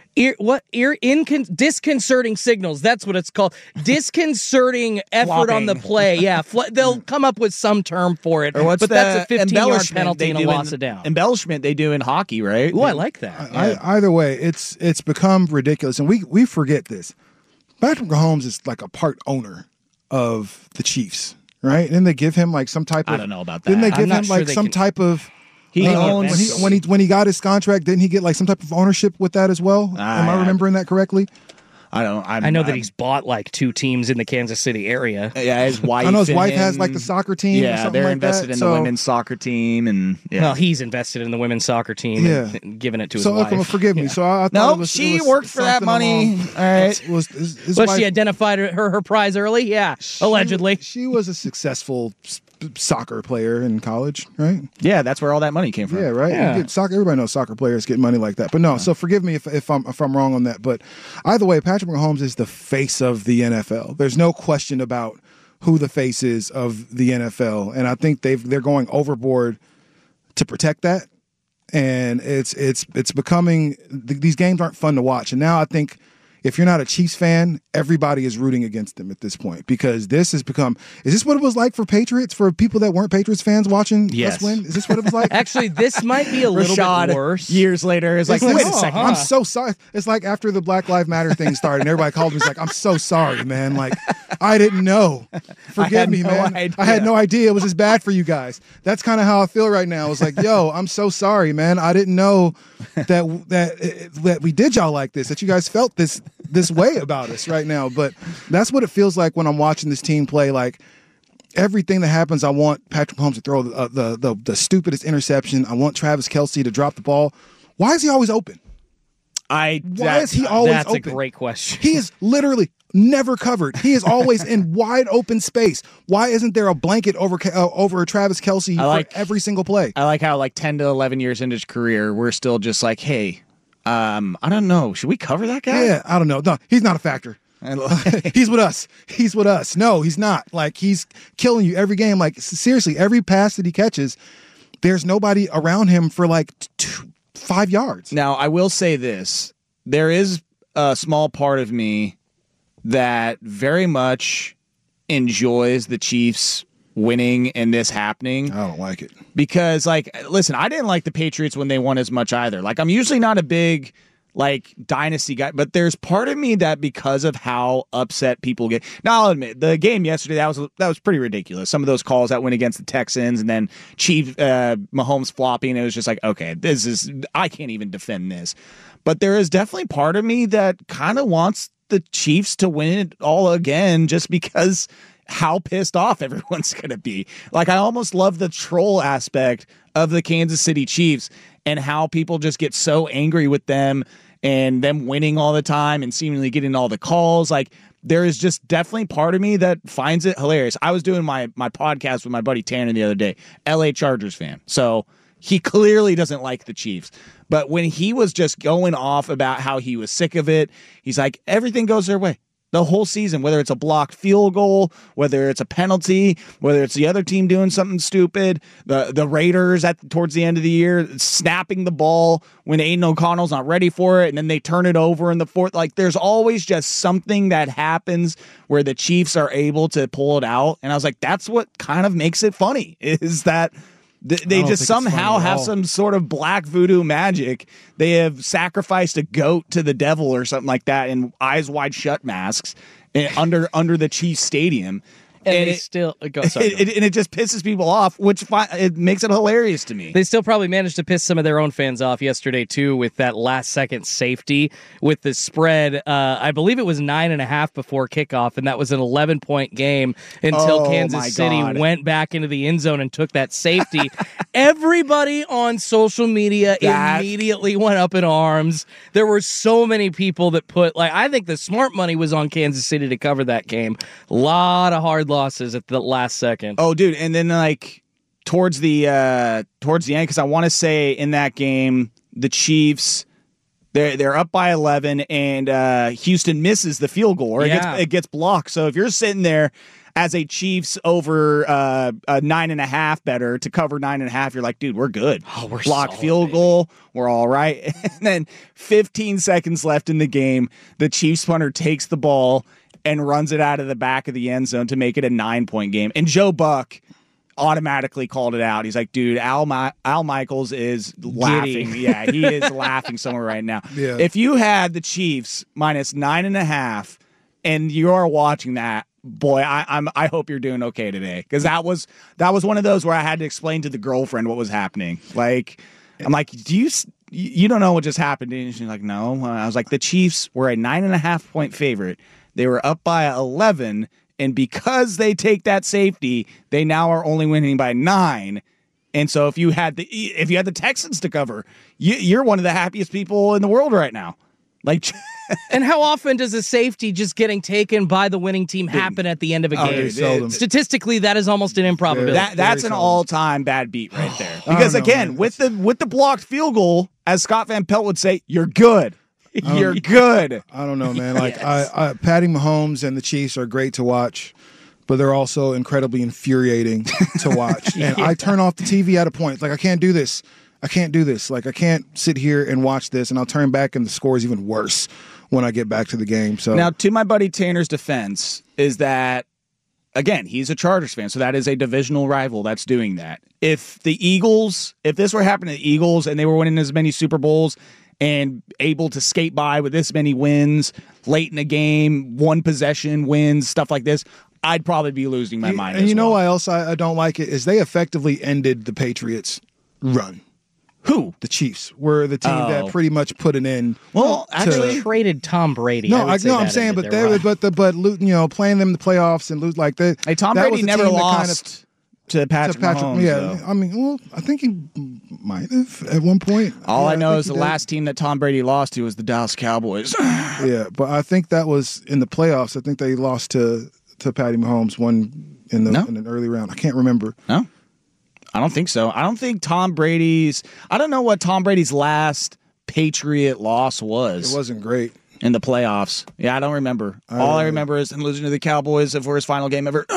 Disconcerting signals. That's what it's called. Disconcerting effort on the play. Yeah, they'll come up with some term for it. But that's a 15-yard penalty and a loss of down. Embellishment they do in hockey, right? Oh, I like that. Either way, it's become ridiculous, and we forget this. Patrick Mahomes is like a part owner of the Chiefs, right? And they give him like some type of. I don't know about that. Didn't they give him like some type of? He owns when he got his contract. Didn't he get like some type of ownership with that as well? Am I remembering that correctly? I know that he's bought like 2 teams in the Kansas City area. Yeah, his wife. I know his wife has like the soccer team. Yeah, or something they're like invested in the women's soccer team, and well, he's invested in the women's soccer team. And giving it to his wife. So forgive me. So I thought she worked for that money. All right. She identified her prize early. Yeah, allegedly. She was a successful soccer player in college, right? Yeah, that's where all that money came from. Yeah, right. Yeah. Everybody knows soccer players get money like that. But no, so forgive me if I'm wrong on that. But either way, Patrick Mahomes is the face of the NFL. There's no question about who the face is of the NFL, and I think they're going overboard to protect that. And it's becoming these games aren't fun to watch. And now I think, if you're not a Chiefs fan, everybody is rooting against them at this point because this has become. Is this what it was like for Patriots, for people that weren't Patriots fans watching us win? Is this what it was like? Actually, this might be a little bit worse. Years later, it's like, wait a second. I'm so sorry. It's like after the Black Lives Matter thing started, and everybody called me. It's like, I'm so sorry, man. Like, I didn't know. Forgive me, man. I had no idea it was as bad for you guys. That's kind of how I feel right now. It's like, yo, I'm so sorry, man. I didn't know that we did y'all like this, that you guys felt this way about us right now. But that's what it feels like when I'm watching this team play. Like, everything that happens, I want Patrick Mahomes to throw the stupidest interception. I want Travis Kelce to drop the ball. Why is he always open? Why is he always open? That's a great question. He is literally never covered. He is always in wide open space. Why isn't there a blanket over Travis Kelce for every single play? I like how 10 to 11 years into his career, we're still just like, hey, I don't know. Should we cover that guy? Yeah, I don't know. No, he's not a factor. He's with us. He's with us. No, he's not. Like, he's killing you every game. Like, seriously, every pass that he catches, there's nobody around him for like 5 yards. Now, I will say this. There is a small part of me that very much enjoys the Chiefs winning and this happening. I don't like it. Because, listen, I didn't like the Patriots when they won as much either. Like, I'm usually not a big, dynasty guy, but there's part of me that because of how upset people get. Now, I'll admit, the game yesterday, that was pretty ridiculous. Some of those calls that went against the Texans and then Mahomes flopping, it was just like, okay, I can't even defend this. But there is definitely part of me that kind of wants the Chiefs to win it all again just because how pissed off everyone's going to be. Like, I almost love the troll aspect of the Kansas City Chiefs and how people just get so angry with them and them winning all the time and seemingly getting all the calls. Like, there is just definitely part of me that finds it hilarious. I was doing my podcast with my buddy Tanner the other day, LA Chargers fan. So he clearly doesn't like the Chiefs. But when he was just going off about how he was sick of it, he's like, everything goes their way. The whole season, whether it's a blocked field goal, whether it's a penalty, whether it's the other team doing something stupid, the Raiders towards the end of the year snapping the ball when Aiden O'Connell's not ready for it, and then they turn it over in the fourth. Like, there's always just something that happens where the Chiefs are able to pull it out. And I was like, that's what kind of makes it funny, is that They just somehow have some sort of black voodoo magic. They have sacrificed a goat to the devil or something like that in eyes wide shut masks under the Chiefs stadium. And it still and it just pisses people off, which it makes it hilarious to me. They still probably managed to piss some of their own fans off yesterday too, with that last second safety with the spread. I believe it was 9.5 before kickoff, and that was an 11-point game until Kansas City went back into the end zone and took that safety. Everybody on social media immediately went up in arms. There were so many people that put, I think the smart money was on Kansas City to cover that game. A lot of hard losses at the last second. Oh, dude, and then towards the end, because I want to say in that game the Chiefs they're up by 11, and Houston misses the field goal, or it gets blocked. So if you're sitting there as a Chiefs over a 9.5 better to cover 9.5, you're like, dude, we're good. Oh, we're blocked solid, field goal, we're all right. And then 15 seconds left in the game, the Chiefs punter takes the ball and runs it out of the back of the end zone to make it a 9-point game. And Joe Buck automatically called it out. He's like, dude, Al Michaels is laughing. Yeah, he is laughing somewhere right now. Yeah. If you had the Chiefs minus 9.5 and you are watching that, boy, I hope you're doing okay today. Because that was one of those where I had to explain to the girlfriend what was happening. I'm like, you don't know what just happened? And she's like, no. I was like, the Chiefs were a 9.5-point favorite. They were up by 11, and because they take that safety, they now are only winning by 9. And so if you had the Texans to cover, you're one of the happiest people in the world right now. And how often does a safety just getting taken by the winning team happen at the end of a game? Statistically, that is almost an improbability. That's an all-time bad beat right there. Because again, with the blocked field goal, as Scott Van Pelt would say, you're good. You're good. I don't know, man. Patty Mahomes and the Chiefs are great to watch, but they're also incredibly infuriating to watch. And I turn off the TV at a point. I can't do this. I can't do this. I can't sit here and watch this, and I'll turn back and the score is even worse when I get back to the game. So now, to my buddy Tanner's defense, is that, again, he's a Chargers fan, so that is a divisional rival that's doing that. If this were happening to the Eagles and they were winning as many Super Bowls and able to skate by with this many wins late in the game, one possession wins, stuff like this, I'd probably be losing my mind. And know why else I don't like it is they effectively ended the Patriots' run. Who? The Chiefs were the team that pretty much put an end. Well, actually traded Tom Brady. I'm saying, but playing them in the playoffs and lose Tom Brady never lost to Patrick Mahomes. Yeah, though. I mean, I think he might have at one point. All I know is the last team that Tom Brady lost to was the Dallas Cowboys. Yeah, but I think that was in the playoffs. I think they lost to Patty Mahomes in an early round. I can't remember. No. I don't think so. I don't know what Tom Brady's last Patriot loss was. It wasn't great. In the playoffs. Yeah, I don't remember. All I remember is him losing to the Cowboys for his final game ever.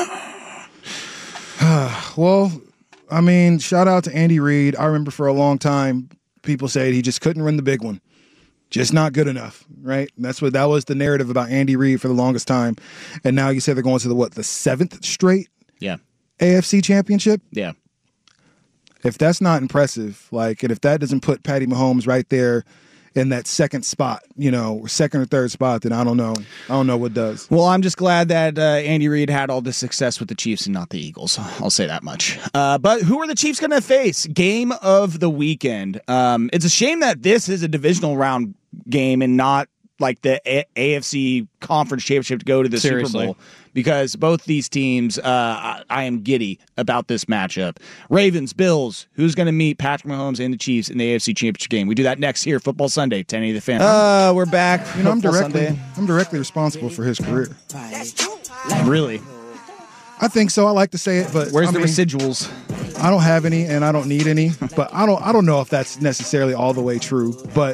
Well, I mean, shout out to Andy Reid. I remember for a long time, people said he just couldn't win the big one. Just not good enough, right? And that was the narrative about Andy Reid for the longest time. And now you say they're going to the 7th straight AFC championship? Yeah. If that's not impressive, and if that doesn't put Patty Mahomes right there in that second spot, second or third spot, then I don't know. I don't know what does. Well, I'm just glad that Andy Reid had all this success with the Chiefs and not the Eagles. I'll say that much. But who are the Chiefs going to face? Game of the weekend. It's a shame that this is a divisional round game and not the AFC Conference Championship to go to the Super Bowl, because both these teams, I am giddy about this matchup. Ravens, Bills, who's going to meet Patrick Mahomes and the Chiefs in the AFC Championship game? We do that next here, Football Sunday, 1080 The Fan. We're back. I'm directly responsible for his career. Really? I think so. I like to say it, but where's the residuals? I don't have any, and I don't need any. But I don't know if that's necessarily all the way true. But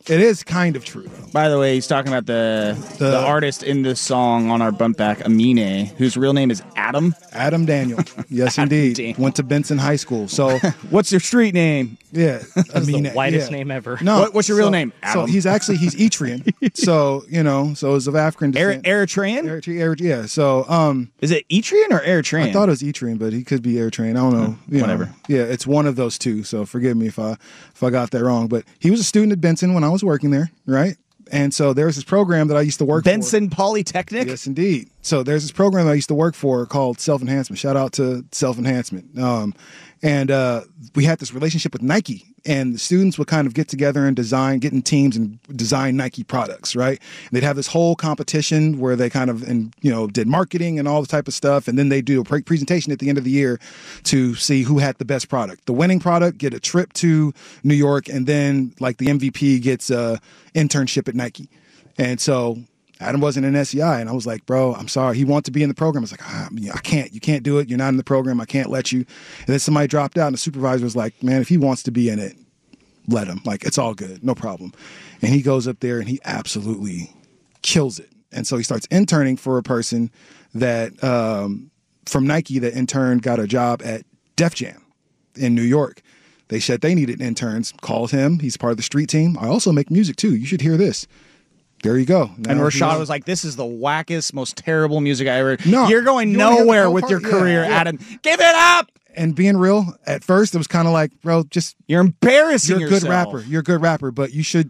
It is kind of true, though. By the way, he's talking about the artist in this song on our bump back, Amine, whose real name is Adam. Adam Daniel. Yes, indeed. Daniel. Went to Benson High School. So, what's your street name? Yeah, That's the whitest name ever. No, what's your real name? Adam. So he's Eritrean. So it's of African descent. Eritrean? Yeah. So is it Eritrean or Eritrean? I thought it was Eritrean, but he could be Eritrean. I don't know. Whatever. Yeah, it's one of those two. So forgive me if I got that wrong. But he was a student at Benson when I was working there, right? And so there's this program that I used to work Benson Polytechnic? Yes, indeed. So there's this program that I used to work for called Self-Enhancement. Shout out to Self-Enhancement. And we had this relationship with Nike, and the students would kind of get together and get in teams and design Nike products, right? And they'd have this whole competition where they kind of, did marketing and all the type of stuff. And then they do a presentation at the end of the year to see who had the best product. The winning product get a trip to New York, and then like the MVP gets a internship at Nike. And so Adam wasn't an SEI, and I was like, bro, I'm sorry. He wanted to be in the program. I was like, I can't. You can't do it. You're not in the program. I can't let you. And then somebody dropped out, and the supervisor was like, man, if he wants to be in it, let him. Like, it's all good. No problem. And he goes up there, and he absolutely kills it. And so he starts interning for a person that from Nike that in turn got a job at Def Jam in New York. They said they needed interns. Called him. He's part of the street team. I also make music, too. You should hear this. There you go. And Rashad was like, this is the wackest, most terrible music I ever... No, you're going nowhere with your career, Adam. Give it up! And being real, at first, it was kind of like, bro, just... You're embarrassing yourself. You're a good rapper, but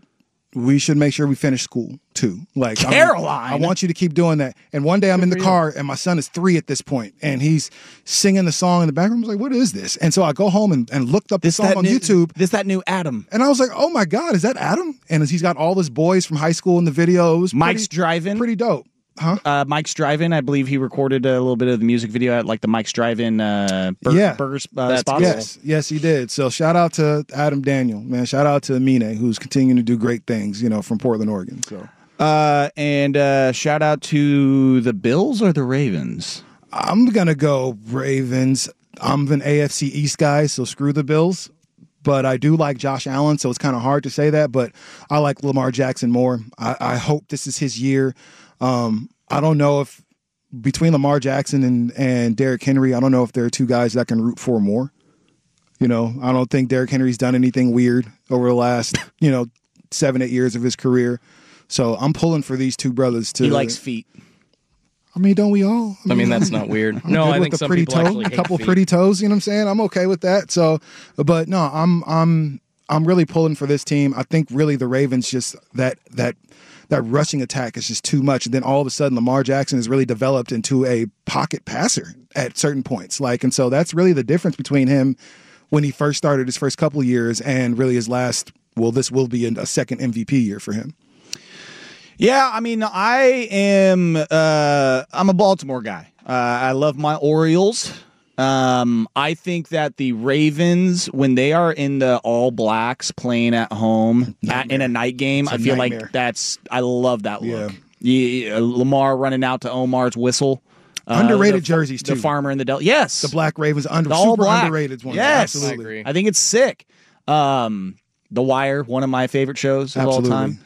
we should make sure we finish school, too. Like, Caroline! I want you to keep doing that. And one day I'm in the car, and my son is 3 at this point, and he's singing the song in the background. I was like, what is this? And so I go home and looked up the song on YouTube. That new Adam. And I was like, oh my God, is that Adam? And he's got all his boys from high school in the video. It was Mike's Drive-In. Pretty dope. Huh? Mike's Drive-In. I believe he recorded a little bit of the music video at like the Mike's Drive-In burger spots. Yes, he did. So shout out to Adam Daniel, man. Shout out to Amine, who's continuing to do great things, from Portland, Oregon. So, and shout out to the Bills or the Ravens. I'm gonna go Ravens. I'm an AFC East guy, so screw the Bills. But I do like Josh Allen, so it's kind of hard to say that. But I like Lamar Jackson more. I hope this is his year. I don't know if between Lamar Jackson and Derrick Henry, I don't know if there are two guys that I can root for more. I don't think Derrick Henry's done anything weird over the last, 7-8 years of his career. So I'm pulling for these two brothers to. He likes feet. I mean, don't we all? I mean, that's not weird. No, I think some people actually hate a couple feet. pretty toes. You know what I'm saying? I'm okay with that. So, but no, I'm really pulling for this team. I think really the Ravens just that rushing attack is just too much. And then all of a sudden, Lamar Jackson has really developed into a pocket passer at certain points. And so that's really the difference between him when he first started his first couple of years and really his last. Well, this will be a second MVP year for him. Yeah, I mean, I'm a Baltimore guy. I love my Orioles. I think that the Ravens, when they are in the All Blacks playing at home in a night game, I feel nightmare. like I love that look. Yeah, Lamar running out to Omar's whistle. Underrated jerseys, too. The farmer in the Delta. Yes. The Black Ravens, the all super black. underrated one. Yes. Absolutely. I think it's sick. The Wire, one of my favorite shows of all time.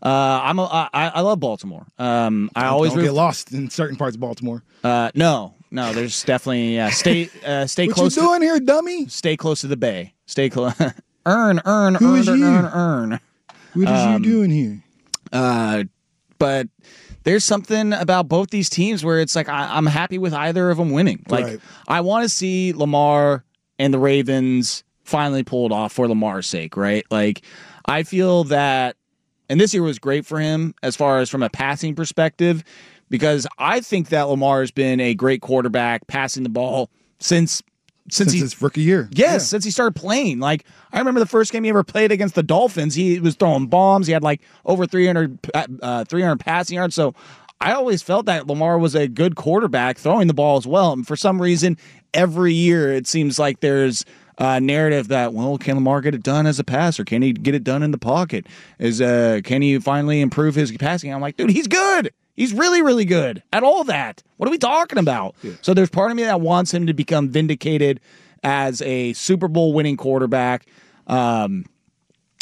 I love Baltimore. I always don't get lost in certain parts of Baltimore. No, there's definitely stay what close. What you doing here, dummy? Stay close to the bay. Stay close. earn. Who is you? Earn. What is you doing here? But there's something about both these teams where it's like I'm happy with either of them winning. Like Right. I want to see Lamar and the Ravens finally pull it off for Lamar's sake, right? Like I feel that. And this year was great for him as far as from a passing perspective, because I think that Lamar has been a great quarterback passing the ball since his rookie year. Yes, since he started playing. Like I remember the first game he ever played against the Dolphins, he was throwing bombs. He had like over 300 passing yards. So I always felt that Lamar was a good quarterback throwing the ball as well. And for some reason, every year it seems like there's narrative that, well, can Lamar get it done as a passer? Can he get it done in the pocket? Can he finally improve his passing? I'm like, dude, he's good. He's really, really good at all that. What are we talking about? Yeah. So there's part of me that wants him to become vindicated as a Super Bowl winning quarterback.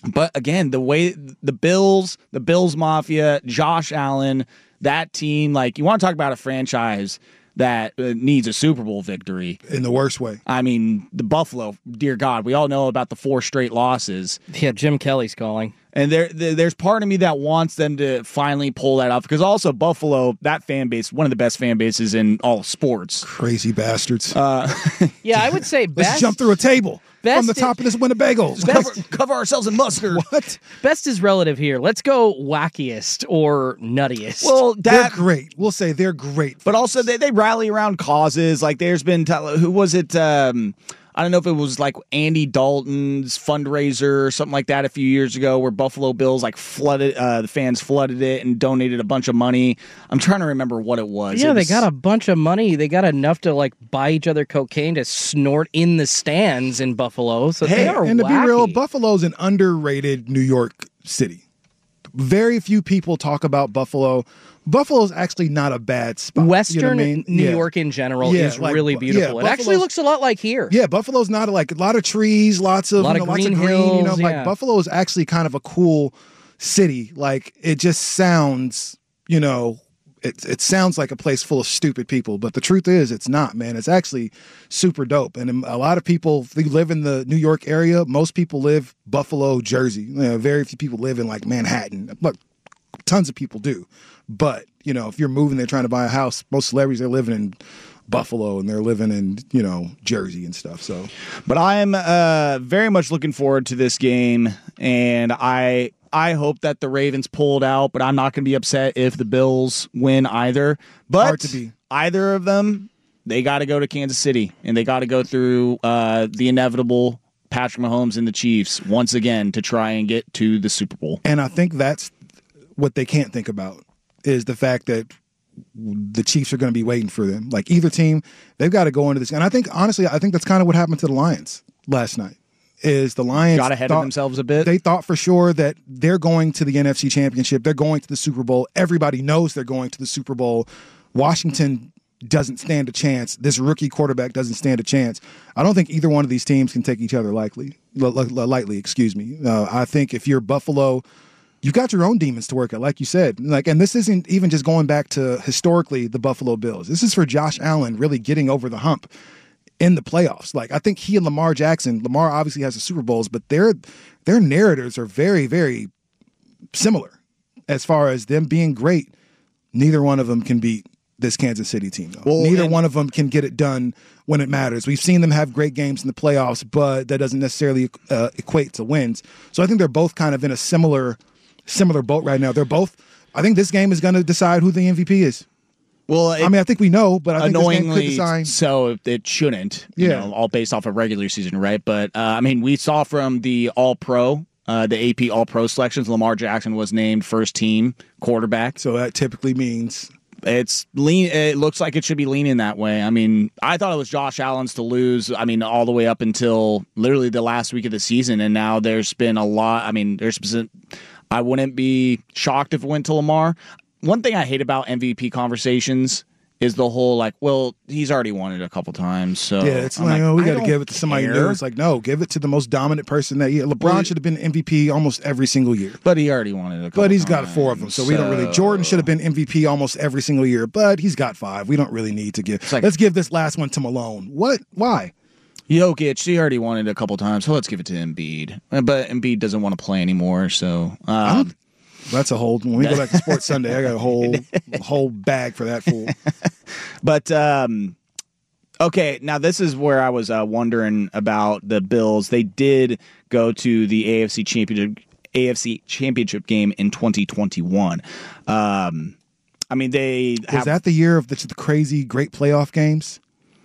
But again, the way the Bills Mafia, Josh Allen, that team, like, you want to talk about a franchise that needs a Super Bowl victory. In the worst way. I mean, the Buffalo, dear God, we all know about the 4 straight losses. Yeah, Jim Kelly's calling. And there's part of me that wants them to finally pull that off, because also Buffalo, that fan base, one of the best fan bases in all of sports. Crazy bastards. Yeah, I would say best. Let's jump through a table from the top of this Winnebago. Cover ourselves in mustard. What? Best is relative here. Let's go wackiest or nuttiest. Well, they're great. We'll say they're great. But also they rally around causes. Like, there's been, who was it? I don't know if it was like Andy Dalton's fundraiser or something like that a few years ago, where Buffalo Bills like flooded, the fans flooded it and donated a bunch of money. I'm trying to remember what it was. Yeah, they got a bunch of money. They got enough to like buy each other cocaine to snort in the stands in Buffalo. So they are and to wacky. be real, Buffalo's an underrated New York city. Very few people talk about Buffalo. Buffalo's actually not a bad spot. Western New York in general is like, really beautiful. It actually looks a lot like here. Yeah, Buffalo's not like a lot of trees, lots of green hills. Like Buffalo is actually kind of a cool city. Like, it just sounds, it sounds like a place full of stupid people, but the truth is it's not, man. It's actually super dope. And a lot of people, they live in the New York area. Most people live Buffalo, Jersey. Very few people live in like Manhattan. Look, tons of people do. But, if you're moving there trying to buy a house, most celebrities are living in Buffalo and they're living in, Jersey and stuff. So, but I'm very much looking forward to this game, and I hope that the Ravens pulled out, but I'm not going to be upset if the Bills win either. But hard to be. Either of them, they got to go to Kansas City, and they got to go through the inevitable Patrick Mahomes and the Chiefs once again to try and get to the Super Bowl. And I think that's what they can't think about, is the fact that the Chiefs are going to be waiting for them. Like, either team, they've got to go into this. And I think, honestly, that's kind of what happened to the Lions last night. Is the Lions got ahead of themselves a bit. They thought for sure that they're going to the NFC Championship. They're going to the Super Bowl. Everybody knows they're going to the Super Bowl. Washington doesn't stand a chance. This rookie quarterback doesn't stand a chance. I don't think either one of these teams can take each other lightly. I think if you're Buffalo, you've got your own demons to work at, like you said. And this isn't even just going back to historically the Buffalo Bills. This is for Josh Allen really getting over the hump in the playoffs. Like, I think he and Lamar obviously has the Super Bowls, but their narratives are very, very similar as far as them being great. Neither one of them can beat this Kansas City team, though. Well, neither one of them can get it done when it matters. We've seen them have great games in the playoffs, but that doesn't necessarily equate to wins. So I think they're both kind of in a similar boat right now. They're both. I think this game is going to decide who the MVP is. Well, I think we know, but I think this game could decide. So it shouldn't. All based off of regular season, right? But we saw from the All-Pro, the AP All-Pro selections, Lamar Jackson was named first team quarterback. So that typically means it's lean. It looks like it should be leaning that way. I thought it was Josh Allen's to lose. All the way up until literally the last week of the season, and now there's been a lot. I wouldn't be shocked if it went to Lamar. One thing I hate about MVP conversations is the whole he's already won it a couple times. So yeah, it's we got to give it to somebody new. It's like, no, give it to the most dominant person that year. LeBron should have been MVP almost every single year, but he already won it a couple But he's times, got 4 of them, so we don't really. Jordan should have been MVP almost every single year, but he's got 5. We don't really need to give. Let's give this last one to Malone. What? Why? Jokic, he already won it a couple times, so let's give it to Embiid. But Embiid doesn't want to play anymore, so. That's a whole. When we go back to Sports Sunday, I got a whole bag for that fool. But okay, now this is where I was wondering about the Bills. They did go to the AFC Championship game in 2021. Was that the year of the crazy great playoff games?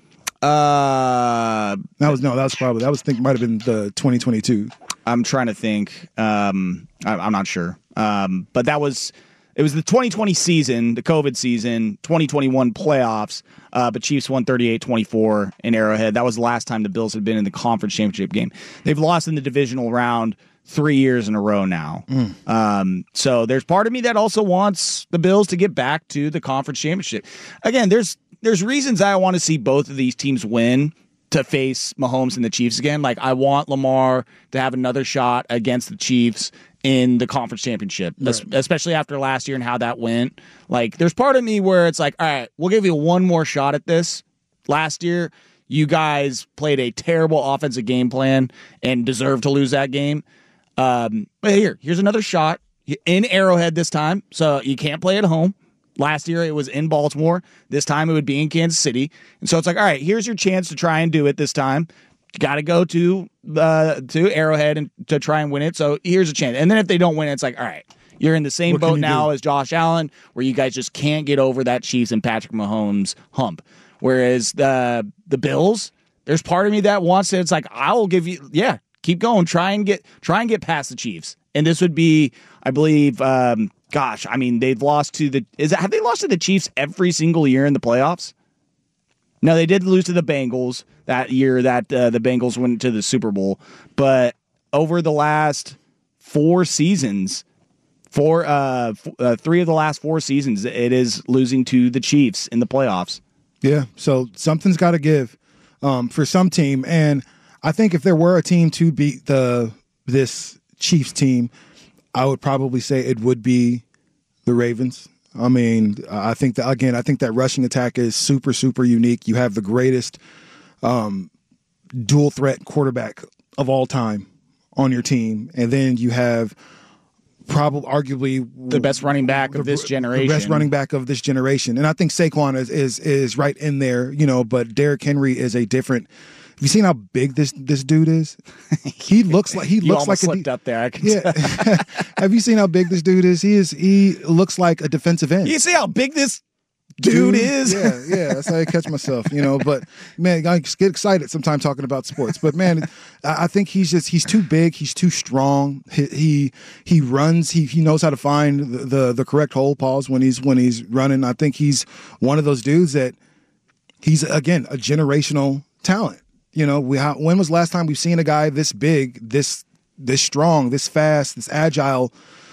That was might have been the 2022. I'm trying to think. I'm not sure. But it was the 2020 season, the COVID season, 2021 playoffs. But Chiefs won 38-24 in Arrowhead. That was the last time the Bills had been in the conference championship game. They've lost in the divisional round 3 years in a row now. So there's part of me that also wants the Bills to get back to the conference championship. Again, there's reasons I want to see both of these teams win. to face Mahomes and the Chiefs again. Like, I want Lamar to have another shot against the Chiefs in the conference championship, especially after last year and how that went. Like, there's part of me where it's like, all right, we'll give you one more shot at this. Last year, you guys played a terrible offensive game plan and deserve to lose that game. But here's another shot in Arrowhead this time, so you can't play at home. Last year, it was in Baltimore. This time, it would be in Kansas City. And so it's like, all right, here's your chance to try and do it this time. You got to go to Arrowhead and to try and win it. So here's a chance. And then if they don't win it, it's like, all right, you're in the same boat now as Josh Allen, where you guys just can't get over that Chiefs and Patrick Mahomes hump. Whereas the Bills, there's part of me that wants it. It's like, I will give you, keep going. Try and get past the Chiefs. And this would be, I believe, they've lost to have they lost to the Chiefs every single year in the playoffs? No, they did lose to the Bengals that year that the Bengals went to the Super Bowl. But over the last 4 seasons, 3 of the last 4 seasons, it is losing to the Chiefs in the playoffs. Yeah, so something's got to give for some team. And I think if there were a team to beat this Chiefs team, I would probably say it would be the Ravens. I mean, I think that rushing attack is super, super unique. You have the greatest dual threat quarterback of all time on your team. And then you have arguably the best running back of this generation. The best running back of this generation. And I think Saquon is right in there, but Derrick Henry is a different. Have you seen how big this dude is? He looks like slipped up there. Have you seen how big this dude is? He looks like a defensive end. You see how big this dude is? Yeah. That's how I catch myself, But man, I get excited sometimes talking about sports. But man, I think he's too big. He's too strong. He runs. He knows how to find the correct hole pause when he's running. I think he's one of those dudes that he's again a generational talent. When was the last time we've seen a guy this big, this strong, this fast, this agile?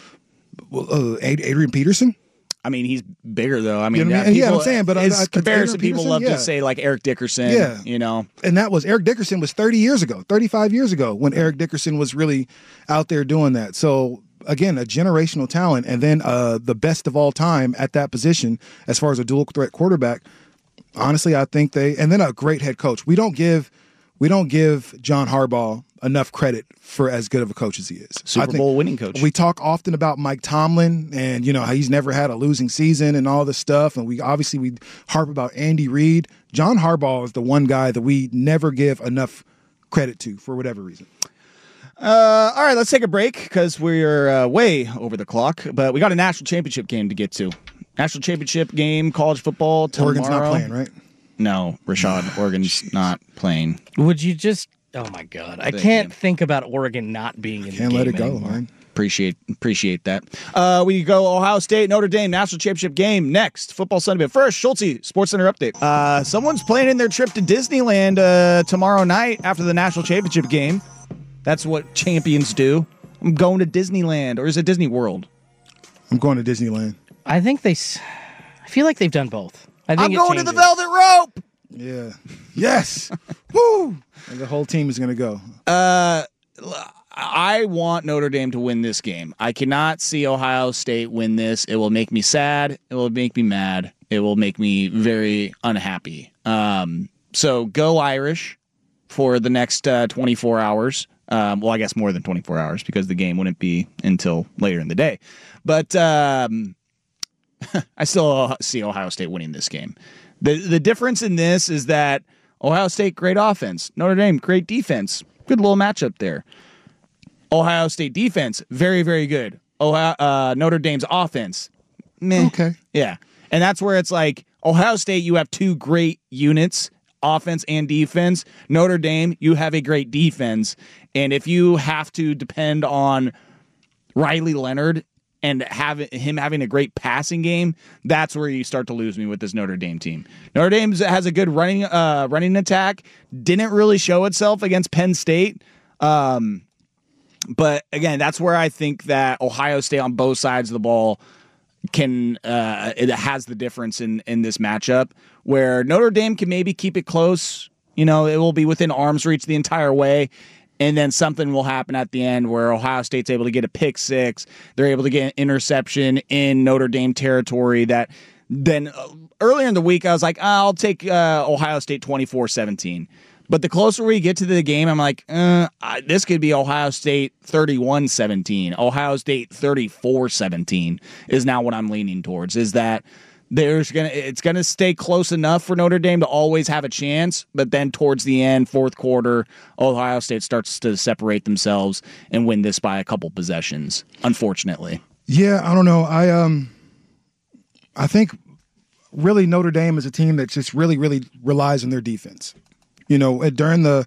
Adrian Peterson. I mean, he's bigger though. I mean, you know what I mean? Yeah, I'm saying, but as comparison, people love to say like Eric Dickerson. Yeah, and that was Eric Dickerson was 35 years ago when Eric Dickerson was really out there doing that. So again, a generational talent, and then the best of all time at that position as far as a dual threat quarterback. Honestly, I think and then a great head coach. We don't give John Harbaugh enough credit for as good of a coach as he is. Super Bowl winning coach. We talk often about Mike Tomlin and how he's never had a losing season and all this stuff, and we harp about Andy Reid. John Harbaugh is the one guy that we never give enough credit to for whatever reason. All right, let's take a break because we're way over the clock, but we got a national championship game to get to. National championship game, college football tomorrow. Oregon's not playing, right? No, Rashad, Oregon's not playing. Would you just? Oh my God, I can't think about Oregon not being in the game. Can't let it go, anymore. man. Appreciate that. We go Ohio State, Notre Dame, national championship game next. Football Sunday. But first, Schulte, Sports Center update. Someone's planning their trip to Disneyland tomorrow night after the national championship game. That's what champions do. I'm going to Disneyland, or is it Disney World? I'm going to Disneyland. I feel like they've done both. I'm going to the Velvet Rope. Yeah. Yes. Woo. And the whole team is going to go. I want Notre Dame to win this game. I cannot see Ohio State win this. It will make me sad. It will make me mad. It will make me very unhappy. So go Irish for the next 24 hours. Well, I guess more than 24 hours because the game wouldn't be until later in the day. But I still see Ohio State winning this game. The difference in this is that Ohio State, great offense. Notre Dame, great defense. Good little matchup there. Ohio State defense, very, very good. Notre Dame's offense, meh. Okay. Yeah. And that's where it's like Ohio State, you have two great units, offense and defense. Notre Dame, you have a great defense. And if you have to depend on Riley Leonard and him having a great passing game, that's where you start to lose me with this Notre Dame team. Notre Dame has a good running attack. Didn't really show itself against Penn State. But again, that's where I think that Ohio State on both sides of the ball it has the difference in this matchup, where Notre Dame can maybe keep it close You know, it will be within arm's reach the entire way. And then something will happen at the end where Ohio State's able to get a pick six. They're able to get an interception in Notre Dame territory that then earlier in the week I was like, I'll take Ohio State 24-17. But the closer we get to the game, I'm like, this could be Ohio State 31-17. Ohio State 34-17 is now what I'm leaning towards, is that it's gonna stay close enough for Notre Dame to always have a chance, but then towards the end, fourth quarter, Ohio State starts to separate themselves and win this by a couple possessions, unfortunately. Yeah, I don't know. I think really Notre Dame is a team that just really, really relies on their defense. You know, during the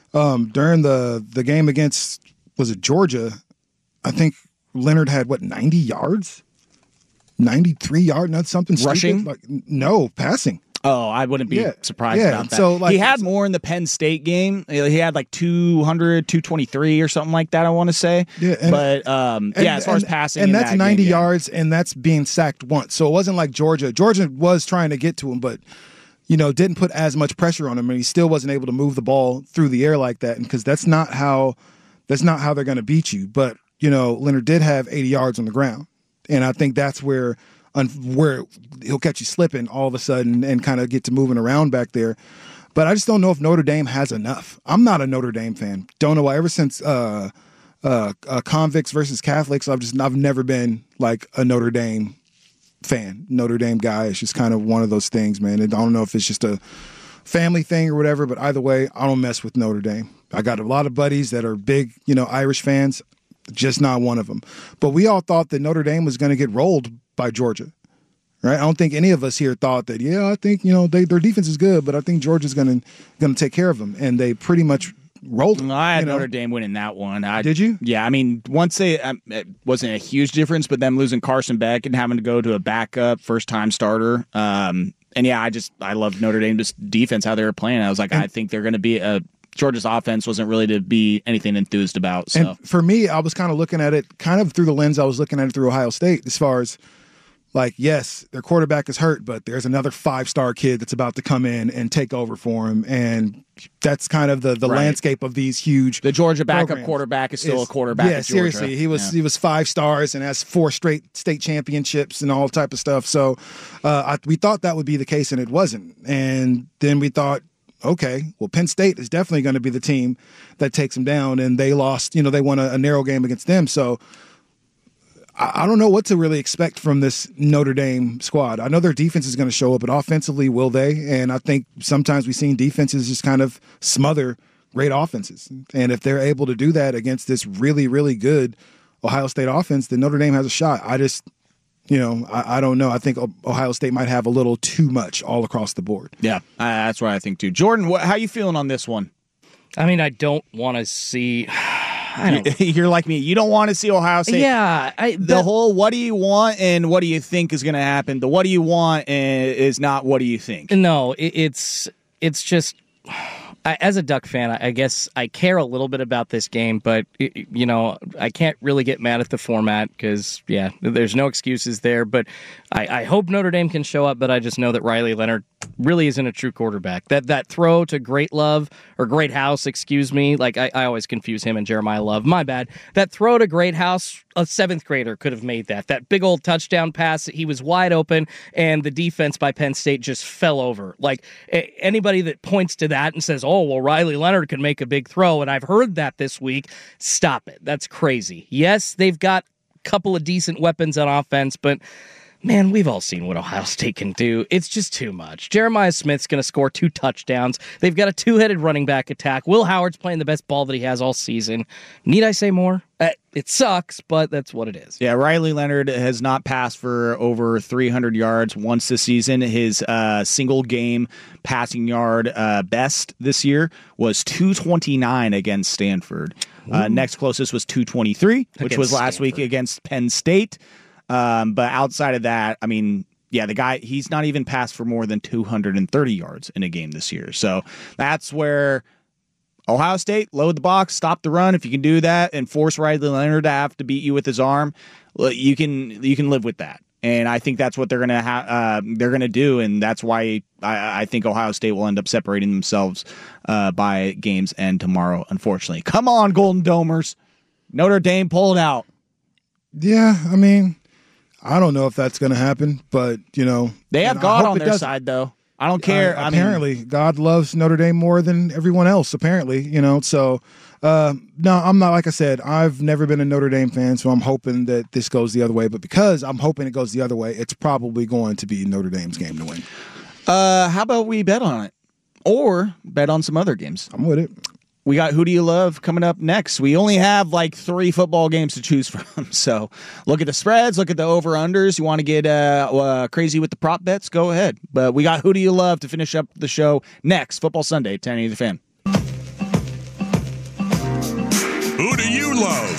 game against, was it Georgia? I think Leonard had 90 yards, 93 yards, not something rushing. Stupid. No, passing. Oh, I wouldn't be surprised about that. So, he had more in the Penn State game. He had 200, 223 or something like that, I want to say. Yeah, as far as passing. And that's 90 yards, and that's being sacked once. So it wasn't like Georgia. Georgia was trying to get to him, but didn't put as much pressure on him, and he still wasn't able to move the ball through the air like that. And because that's not how they're going to beat you. But Leonard did have 80 yards on the ground, and I think that's where he'll catch you slipping all of a sudden and kind of get to moving around back there. But I just don't know if Notre Dame has enough. I'm not a Notre Dame fan. Don't know why. Ever since convicts versus Catholics, I've never been like a Notre Dame fan, Notre Dame guy. It's just kind of one of those things, man. And I don't know if it's just a family thing or whatever, but either way, I don't mess with Notre Dame. I got a lot of buddies that are big, Irish fans, just not one of them. But we all thought that Notre Dame was going to get rolled by Georgia, right? I don't think any of us here thought that, I think, their defense is good, but I think Georgia's going to take care of them. And they pretty much rolled them. I had Notre Dame winning that one. Did you? Yeah, I mean, once it wasn't a huge difference, but them losing Carson Beck and having to go to a backup first-time starter. And yeah, I love Notre Dame's defense, how they were playing. I was like, I think they're going to be Georgia's offense wasn't really to be anything enthused about. So. And for me, I was kind of looking at it kind of through the lens I was looking at it through Ohio State, as far as yes, their quarterback is hurt, but there's another 5-star kid that's about to come in and take over for him. And that's kind of the landscape of these huge. The Georgia backup programs. Quarterback is still a quarterback. Yeah, at Georgia. Seriously. He was 5 stars and has 4 straight state championships and all type of stuff. So we thought that would be the case, and it wasn't. And then we thought, okay, well, Penn State is definitely going to be the team that takes them down, and they lost. They won a narrow game against them. So I don't know what to really expect from this Notre Dame squad. I know their defense is going to show up, but offensively, will they? And I think sometimes we've seen defenses just kind of smother great offenses. And if they're able to do that against this really, really good Ohio State offense, then Notre Dame has a shot. I just, I don't know. I think Ohio State might have a little too much all across the board. Yeah, that's what I think too. Jordan, how you feeling on this one? I mean, I don't want to see... You're like me. You don't want to see Ohio State. Yeah. The whole what do you want and what do you think is going to happen. The what do you want is not what do you think. No, it's just... as a Duck fan, I guess I care a little bit about this game, but, I can't really get mad at the format because, there's no excuses there. But I hope Notre Dame can show up, but I just know that Riley Leonard really isn't a true quarterback. That throw to Great Love, or Great House, excuse me. I always confuse him and Jeremiah Love. My bad. That throw to Great House, a 7th grader could have made that. That big old touchdown pass, he was wide open, and the defense by Penn State just fell over. Anybody that points to that and says, oh, well, Riley Leonard could make a big throw, and I've heard that this week, stop it. That's crazy. Yes, they've got a couple of decent weapons on offense, but man, we've all seen what Ohio State can do. It's just too much. Jeremiah Smith's going to score 2 touchdowns. They've got a 2-headed running back attack. Will Howard's playing the best ball that he has all season. Need I say more? It sucks, but that's what it is. Yeah, Riley Leonard has not passed for over 300 yards once this season. His single game passing yard best this year was 229 against Stanford. Next closest was 223, which was last week against Penn State. But outside of that, I mean, the guy, he's not even passed for more than 230 yards in a game this year. So that's where Ohio State, load the box, stop the run. If you can do that and force Riley Leonard to have to beat you with his arm, you can live with that. And I think that's what they're gonna do, and that's why I think Ohio State will end up separating themselves by game's end tomorrow. Unfortunately, come on, Golden Domers, Notre Dame pulled out. Yeah, I mean, I don't know if that's going to happen, but they have God on their side, though. I don't care. Apparently, God loves Notre Dame more than everyone else. Apparently, so. No, I'm not. Like I said, I've never been a Notre Dame fan, so I'm hoping that this goes the other way. But because I'm hoping it goes the other way, it's probably going to be Notre Dame's game to win. How about we bet on it? Or bet on some other games? I'm with it. We got Who Do You Love coming up next. We only have like 3 football games to choose from. So look at the spreads, look at the over-unders. You want to get crazy with the prop bets? Go ahead. But we got Who Do You Love to finish up the show next. Football Sunday, 1080 The Fan. Who do you love?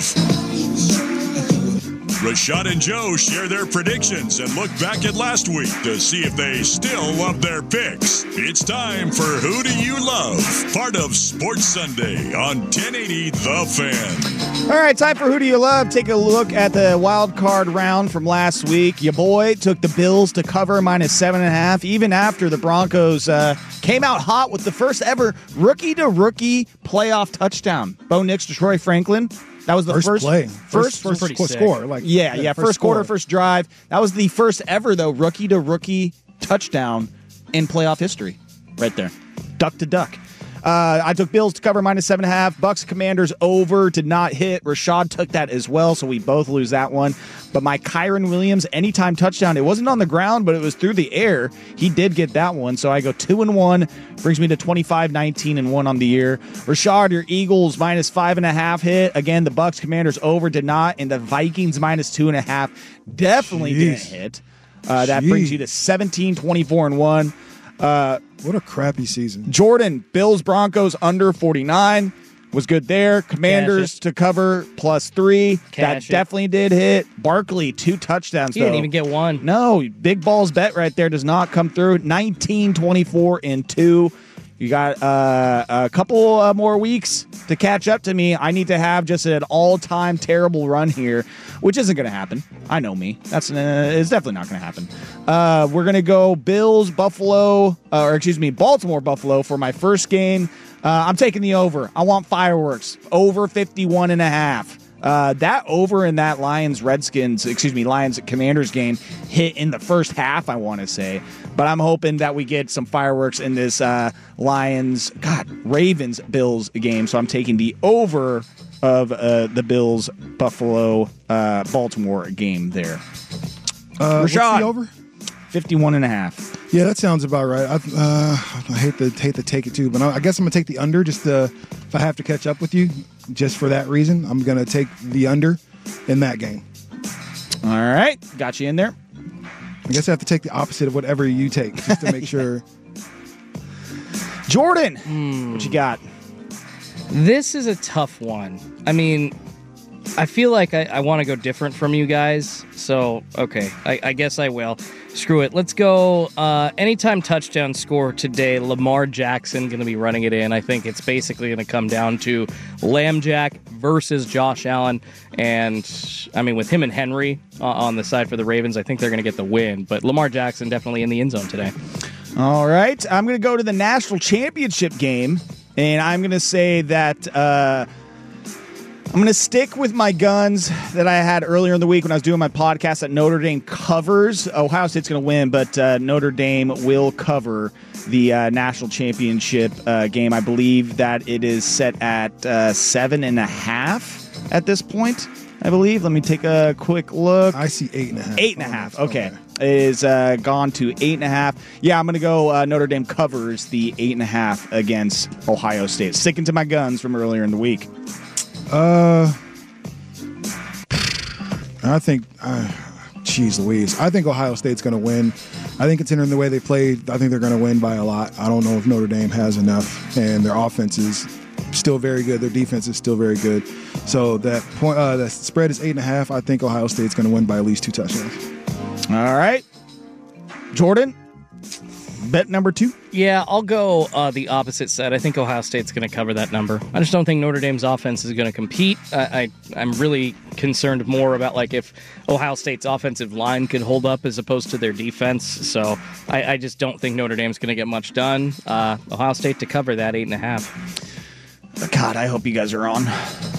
Rashad and Joe share their predictions and look back at last week to see if they still love their picks. It's time for Who Do You Love? Part of Sports Sunday on 1080 The Fan. All right, time for Who Do You Love? Take a look at the wild card round from last week. Your boy took the Bills to cover -7.5, even after the Broncos came out hot with the first ever rookie-to-rookie playoff touchdown. Bo Nix to Troy Franklin. That was the first play. First score. First quarter, first drive. That was the first ever, though, rookie-to-rookie touchdown in playoff history. Right there. Duck to duck. I took Bills to cover -7.5. Bucks Commanders over did not hit. Rashad took that as well, so we both lose that one. But my Kyron Williams anytime touchdown, it wasn't on the ground, but it was through the air. He did get that one, so I go 2-1. Brings me to 25-19-1 on the year. Rashad, your Eagles -5.5 hit. Again, the Bucks Commanders over did not, and the Vikings -2.5 definitely didn't hit. That brings you to 17-24-1. What a crappy season. Jordan, Bills Broncos under 49 was good there. Commanders to cover +3. That definitely did hit. Barkley, 2 touchdowns. He didn't even get one. No, big balls bet right there does not come through. 19-24-2. You got a couple more weeks to catch up to me. I need to have just an all-time terrible run here, which isn't going to happen. I know me. It's definitely not going to happen. We're going to go Baltimore, Buffalo for my first game. I'm taking the over. I want fireworks. Over 51.5. That over in that Lions Commanders game hit in the first half, I want to say. But I'm hoping that we get some fireworks in this Ravens Bills game. So I'm taking the over of the Bills Buffalo Baltimore game there. Rashad, what's the over? 51.5. Yeah, that sounds about right. I hate to take it too, but I guess I'm gonna take the under just if I have to catch up with you, just for that reason. I'm gonna take the under in that game. All right, got you in there. I guess I have to take the opposite of whatever you take just to make sure. Jordan, what you got? This is a tough one. I mean, I feel like I want to go different from you guys. So, okay, I guess I will. Screw it. Let's go anytime touchdown score today. Lamar Jackson going to be running it in. I think it's basically going to come down to Lamb Jack versus Josh Allen. And, I mean, with him and Henry on the side for the Ravens, I think they're going to get the win. But Lamar Jackson definitely in the end zone today. All right. I'm going to go to the national championship game. And I'm going to say that I'm going to stick with my guns that I had earlier in the week when I was doing my podcast that Notre Dame covers. Ohio State's going to win, but Notre Dame will cover the national championship game. I believe that it is set at 7.5 at this point, I believe. Let me take a quick look. I see 8.5. 8.5. Okay. It is gone to 8.5. Yeah, I'm going to go Notre Dame covers the 8.5 against Ohio State. Sticking to my guns from earlier in the week. I think, geez Louise, I think Ohio State's going to win. I think considering the way they played, I think they're going to win by a lot. I don't know if Notre Dame has enough, and their offense is still very good. Their defense is still very good. So that point, the spread is 8.5. I think Ohio State's going to win by at least 2 touchdowns. All right, Jordan. Bet number 2? Yeah, I'll go the opposite side. I think Ohio State's going to cover that number. I just don't think Notre Dame's offense is going to compete. I'm really concerned more about like if Ohio State's offensive line could hold up as opposed to their defense. So I just don't think Notre Dame's going to get much done. Ohio State to cover that 8.5. God, I hope you guys are on.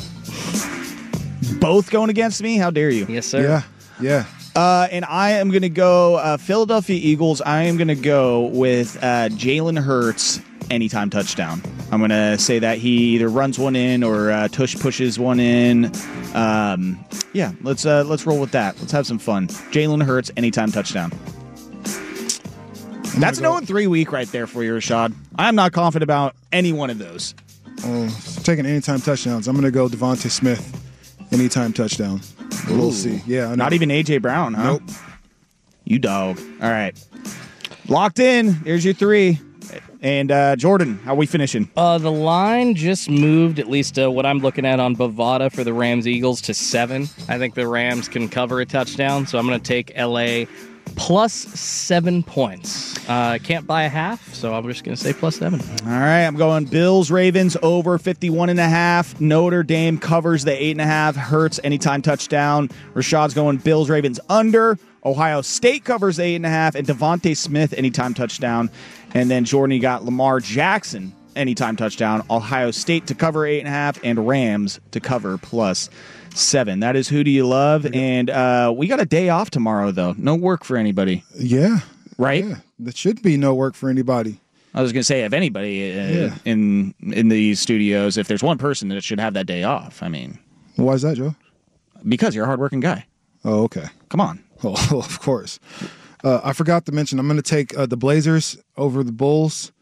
Both going against me? How dare you? Yes, sir. Yeah. And I am going to go Philadelphia Eagles. I am going to go with Jalen Hurts anytime touchdown. I'm going to say that he either runs one in or Tush pushes one in. Yeah, let's roll with that. Let's have some fun. Jalen Hurts anytime touchdown. That's an 0-3 week right there for you, Rashad. I'm not confident about any one of those. Taking anytime touchdowns. I'm going to go Devontae Smith anytime touchdown. We'll see. Yeah, not even A.J. Brown, huh? Nope. You dog. All right. Locked in. Here's your 3. And Jordan, how are we finishing? The line just moved, at least what I'm looking at on Bovada for the Rams-Eagles, to 7. I think the Rams can cover a touchdown, so I'm going to take L.A. plus 7 points. Can't buy a half, so I'm just going to say plus 7. All right, I'm going Bills-Ravens over 51.5. Notre Dame covers the 8.5. Hurts anytime touchdown. Rashad's going Bills-Ravens under. Ohio State covers 8.5. And Devontae Smith anytime touchdown. And then Jordan, you got Lamar Jackson anytime touchdown. Ohio State to cover 8.5. And Rams to cover plus 7. That is Who Do You Love? And we got a day off tomorrow, though. No work for anybody. Yeah. Right? Yeah. There should be no work for anybody. I was going to say, if anybody in these studios, if there's one person that should have that day off, I mean. Why is that, Joe? Because you're a hardworking guy. Oh, okay. Come on. Oh, of course. I forgot to mention, I'm going to take the Blazers over the Bulls.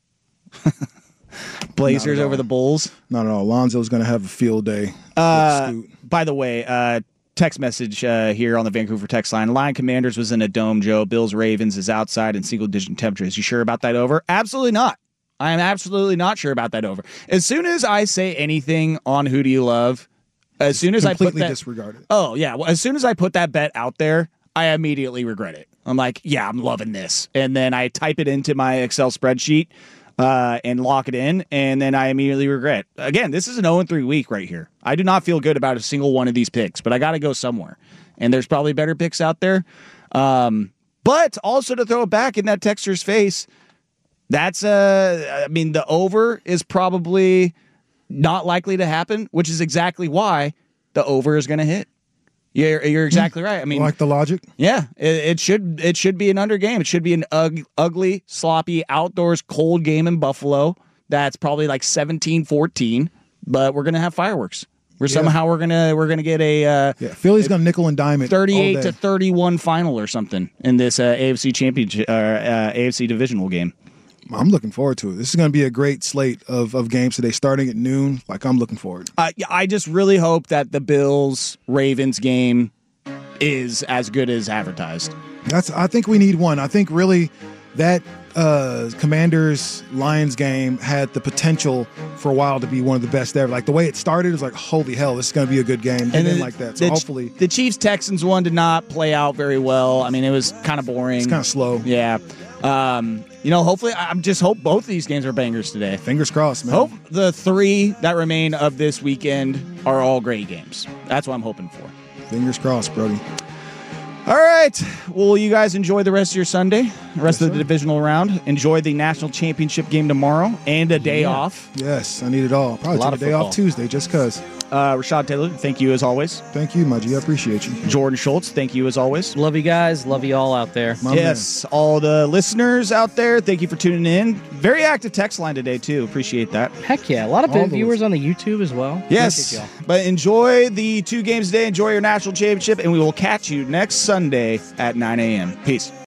Blazers over the Bulls? Not at all. Lonzo's going to have a field day. By the way, text message here on the Vancouver text line. Lion Commanders was in a dome, Joe. Bills Ravens is outside in single-digit temperatures. You sure about that over? Absolutely not. I am absolutely not sure about that over. As soon as I say anything on Who Do You Love, as soon as I put that, disregard it. Oh, yeah. Well, as soon as I put that bet out there, I immediately regret it. I'm like, yeah, I'm loving this. And then I type it into my Excel spreadsheet and lock it in, and then I immediately regret. Again, this is an 0-3 week right here. I do not feel good about a single one of these picks, but I got to go somewhere. And there's probably better picks out there. But also to throw it back in that texter's face, that's the over is probably not likely to happen, which is exactly why the over is going to hit. You're exactly right. I mean, like the logic. Yeah, it should be an under game. It should be an ugly, sloppy, outdoors, cold game in Buffalo. That's probably like 17-14. But we're gonna have fireworks. Somehow we're gonna get a Philly's gonna nickel and dime it 38-31 final or something in this AFC championship AFC divisional game. I'm looking forward to it. This is going to be a great slate of games today, starting at noon. I'm looking forward. I just really hope that the Bills-Ravens game is as good as advertised. I think we need one. I think really that Commanders-Lions game had the potential for a while to be one of the best ever. Like the way it started, it was like, holy hell, this is going to be a good game. And then like that. So hopefully. The Chiefs-Texans one did not play out very well. I mean, it was kind of boring. It's kind of slow. Yeah. Hopefully, I'm just hope both of these games are bangers today. Fingers crossed, man. Hope the 3 that remain of this weekend are all great games. That's what I'm hoping for. Fingers crossed, Brody. All right. Well, you guys enjoy the rest of your Sunday, the rest of the divisional round. Enjoy the national championship game tomorrow and a day off. Yes, I need it all. Probably take a day off Tuesday just because. Rashad Taylor, thank you as always. Thank you, my G. I appreciate you. Jordan Schultz, thank you as always. Love you guys. Love you all out there. All the listeners out there, thank you for tuning in. Very active text line today, too. Appreciate that. Heck yeah. A lot of viewers on the YouTube as well. Yes. But enjoy the 2 games today. Enjoy your national championship, and we will catch you next Sunday at 9 a.m. Peace.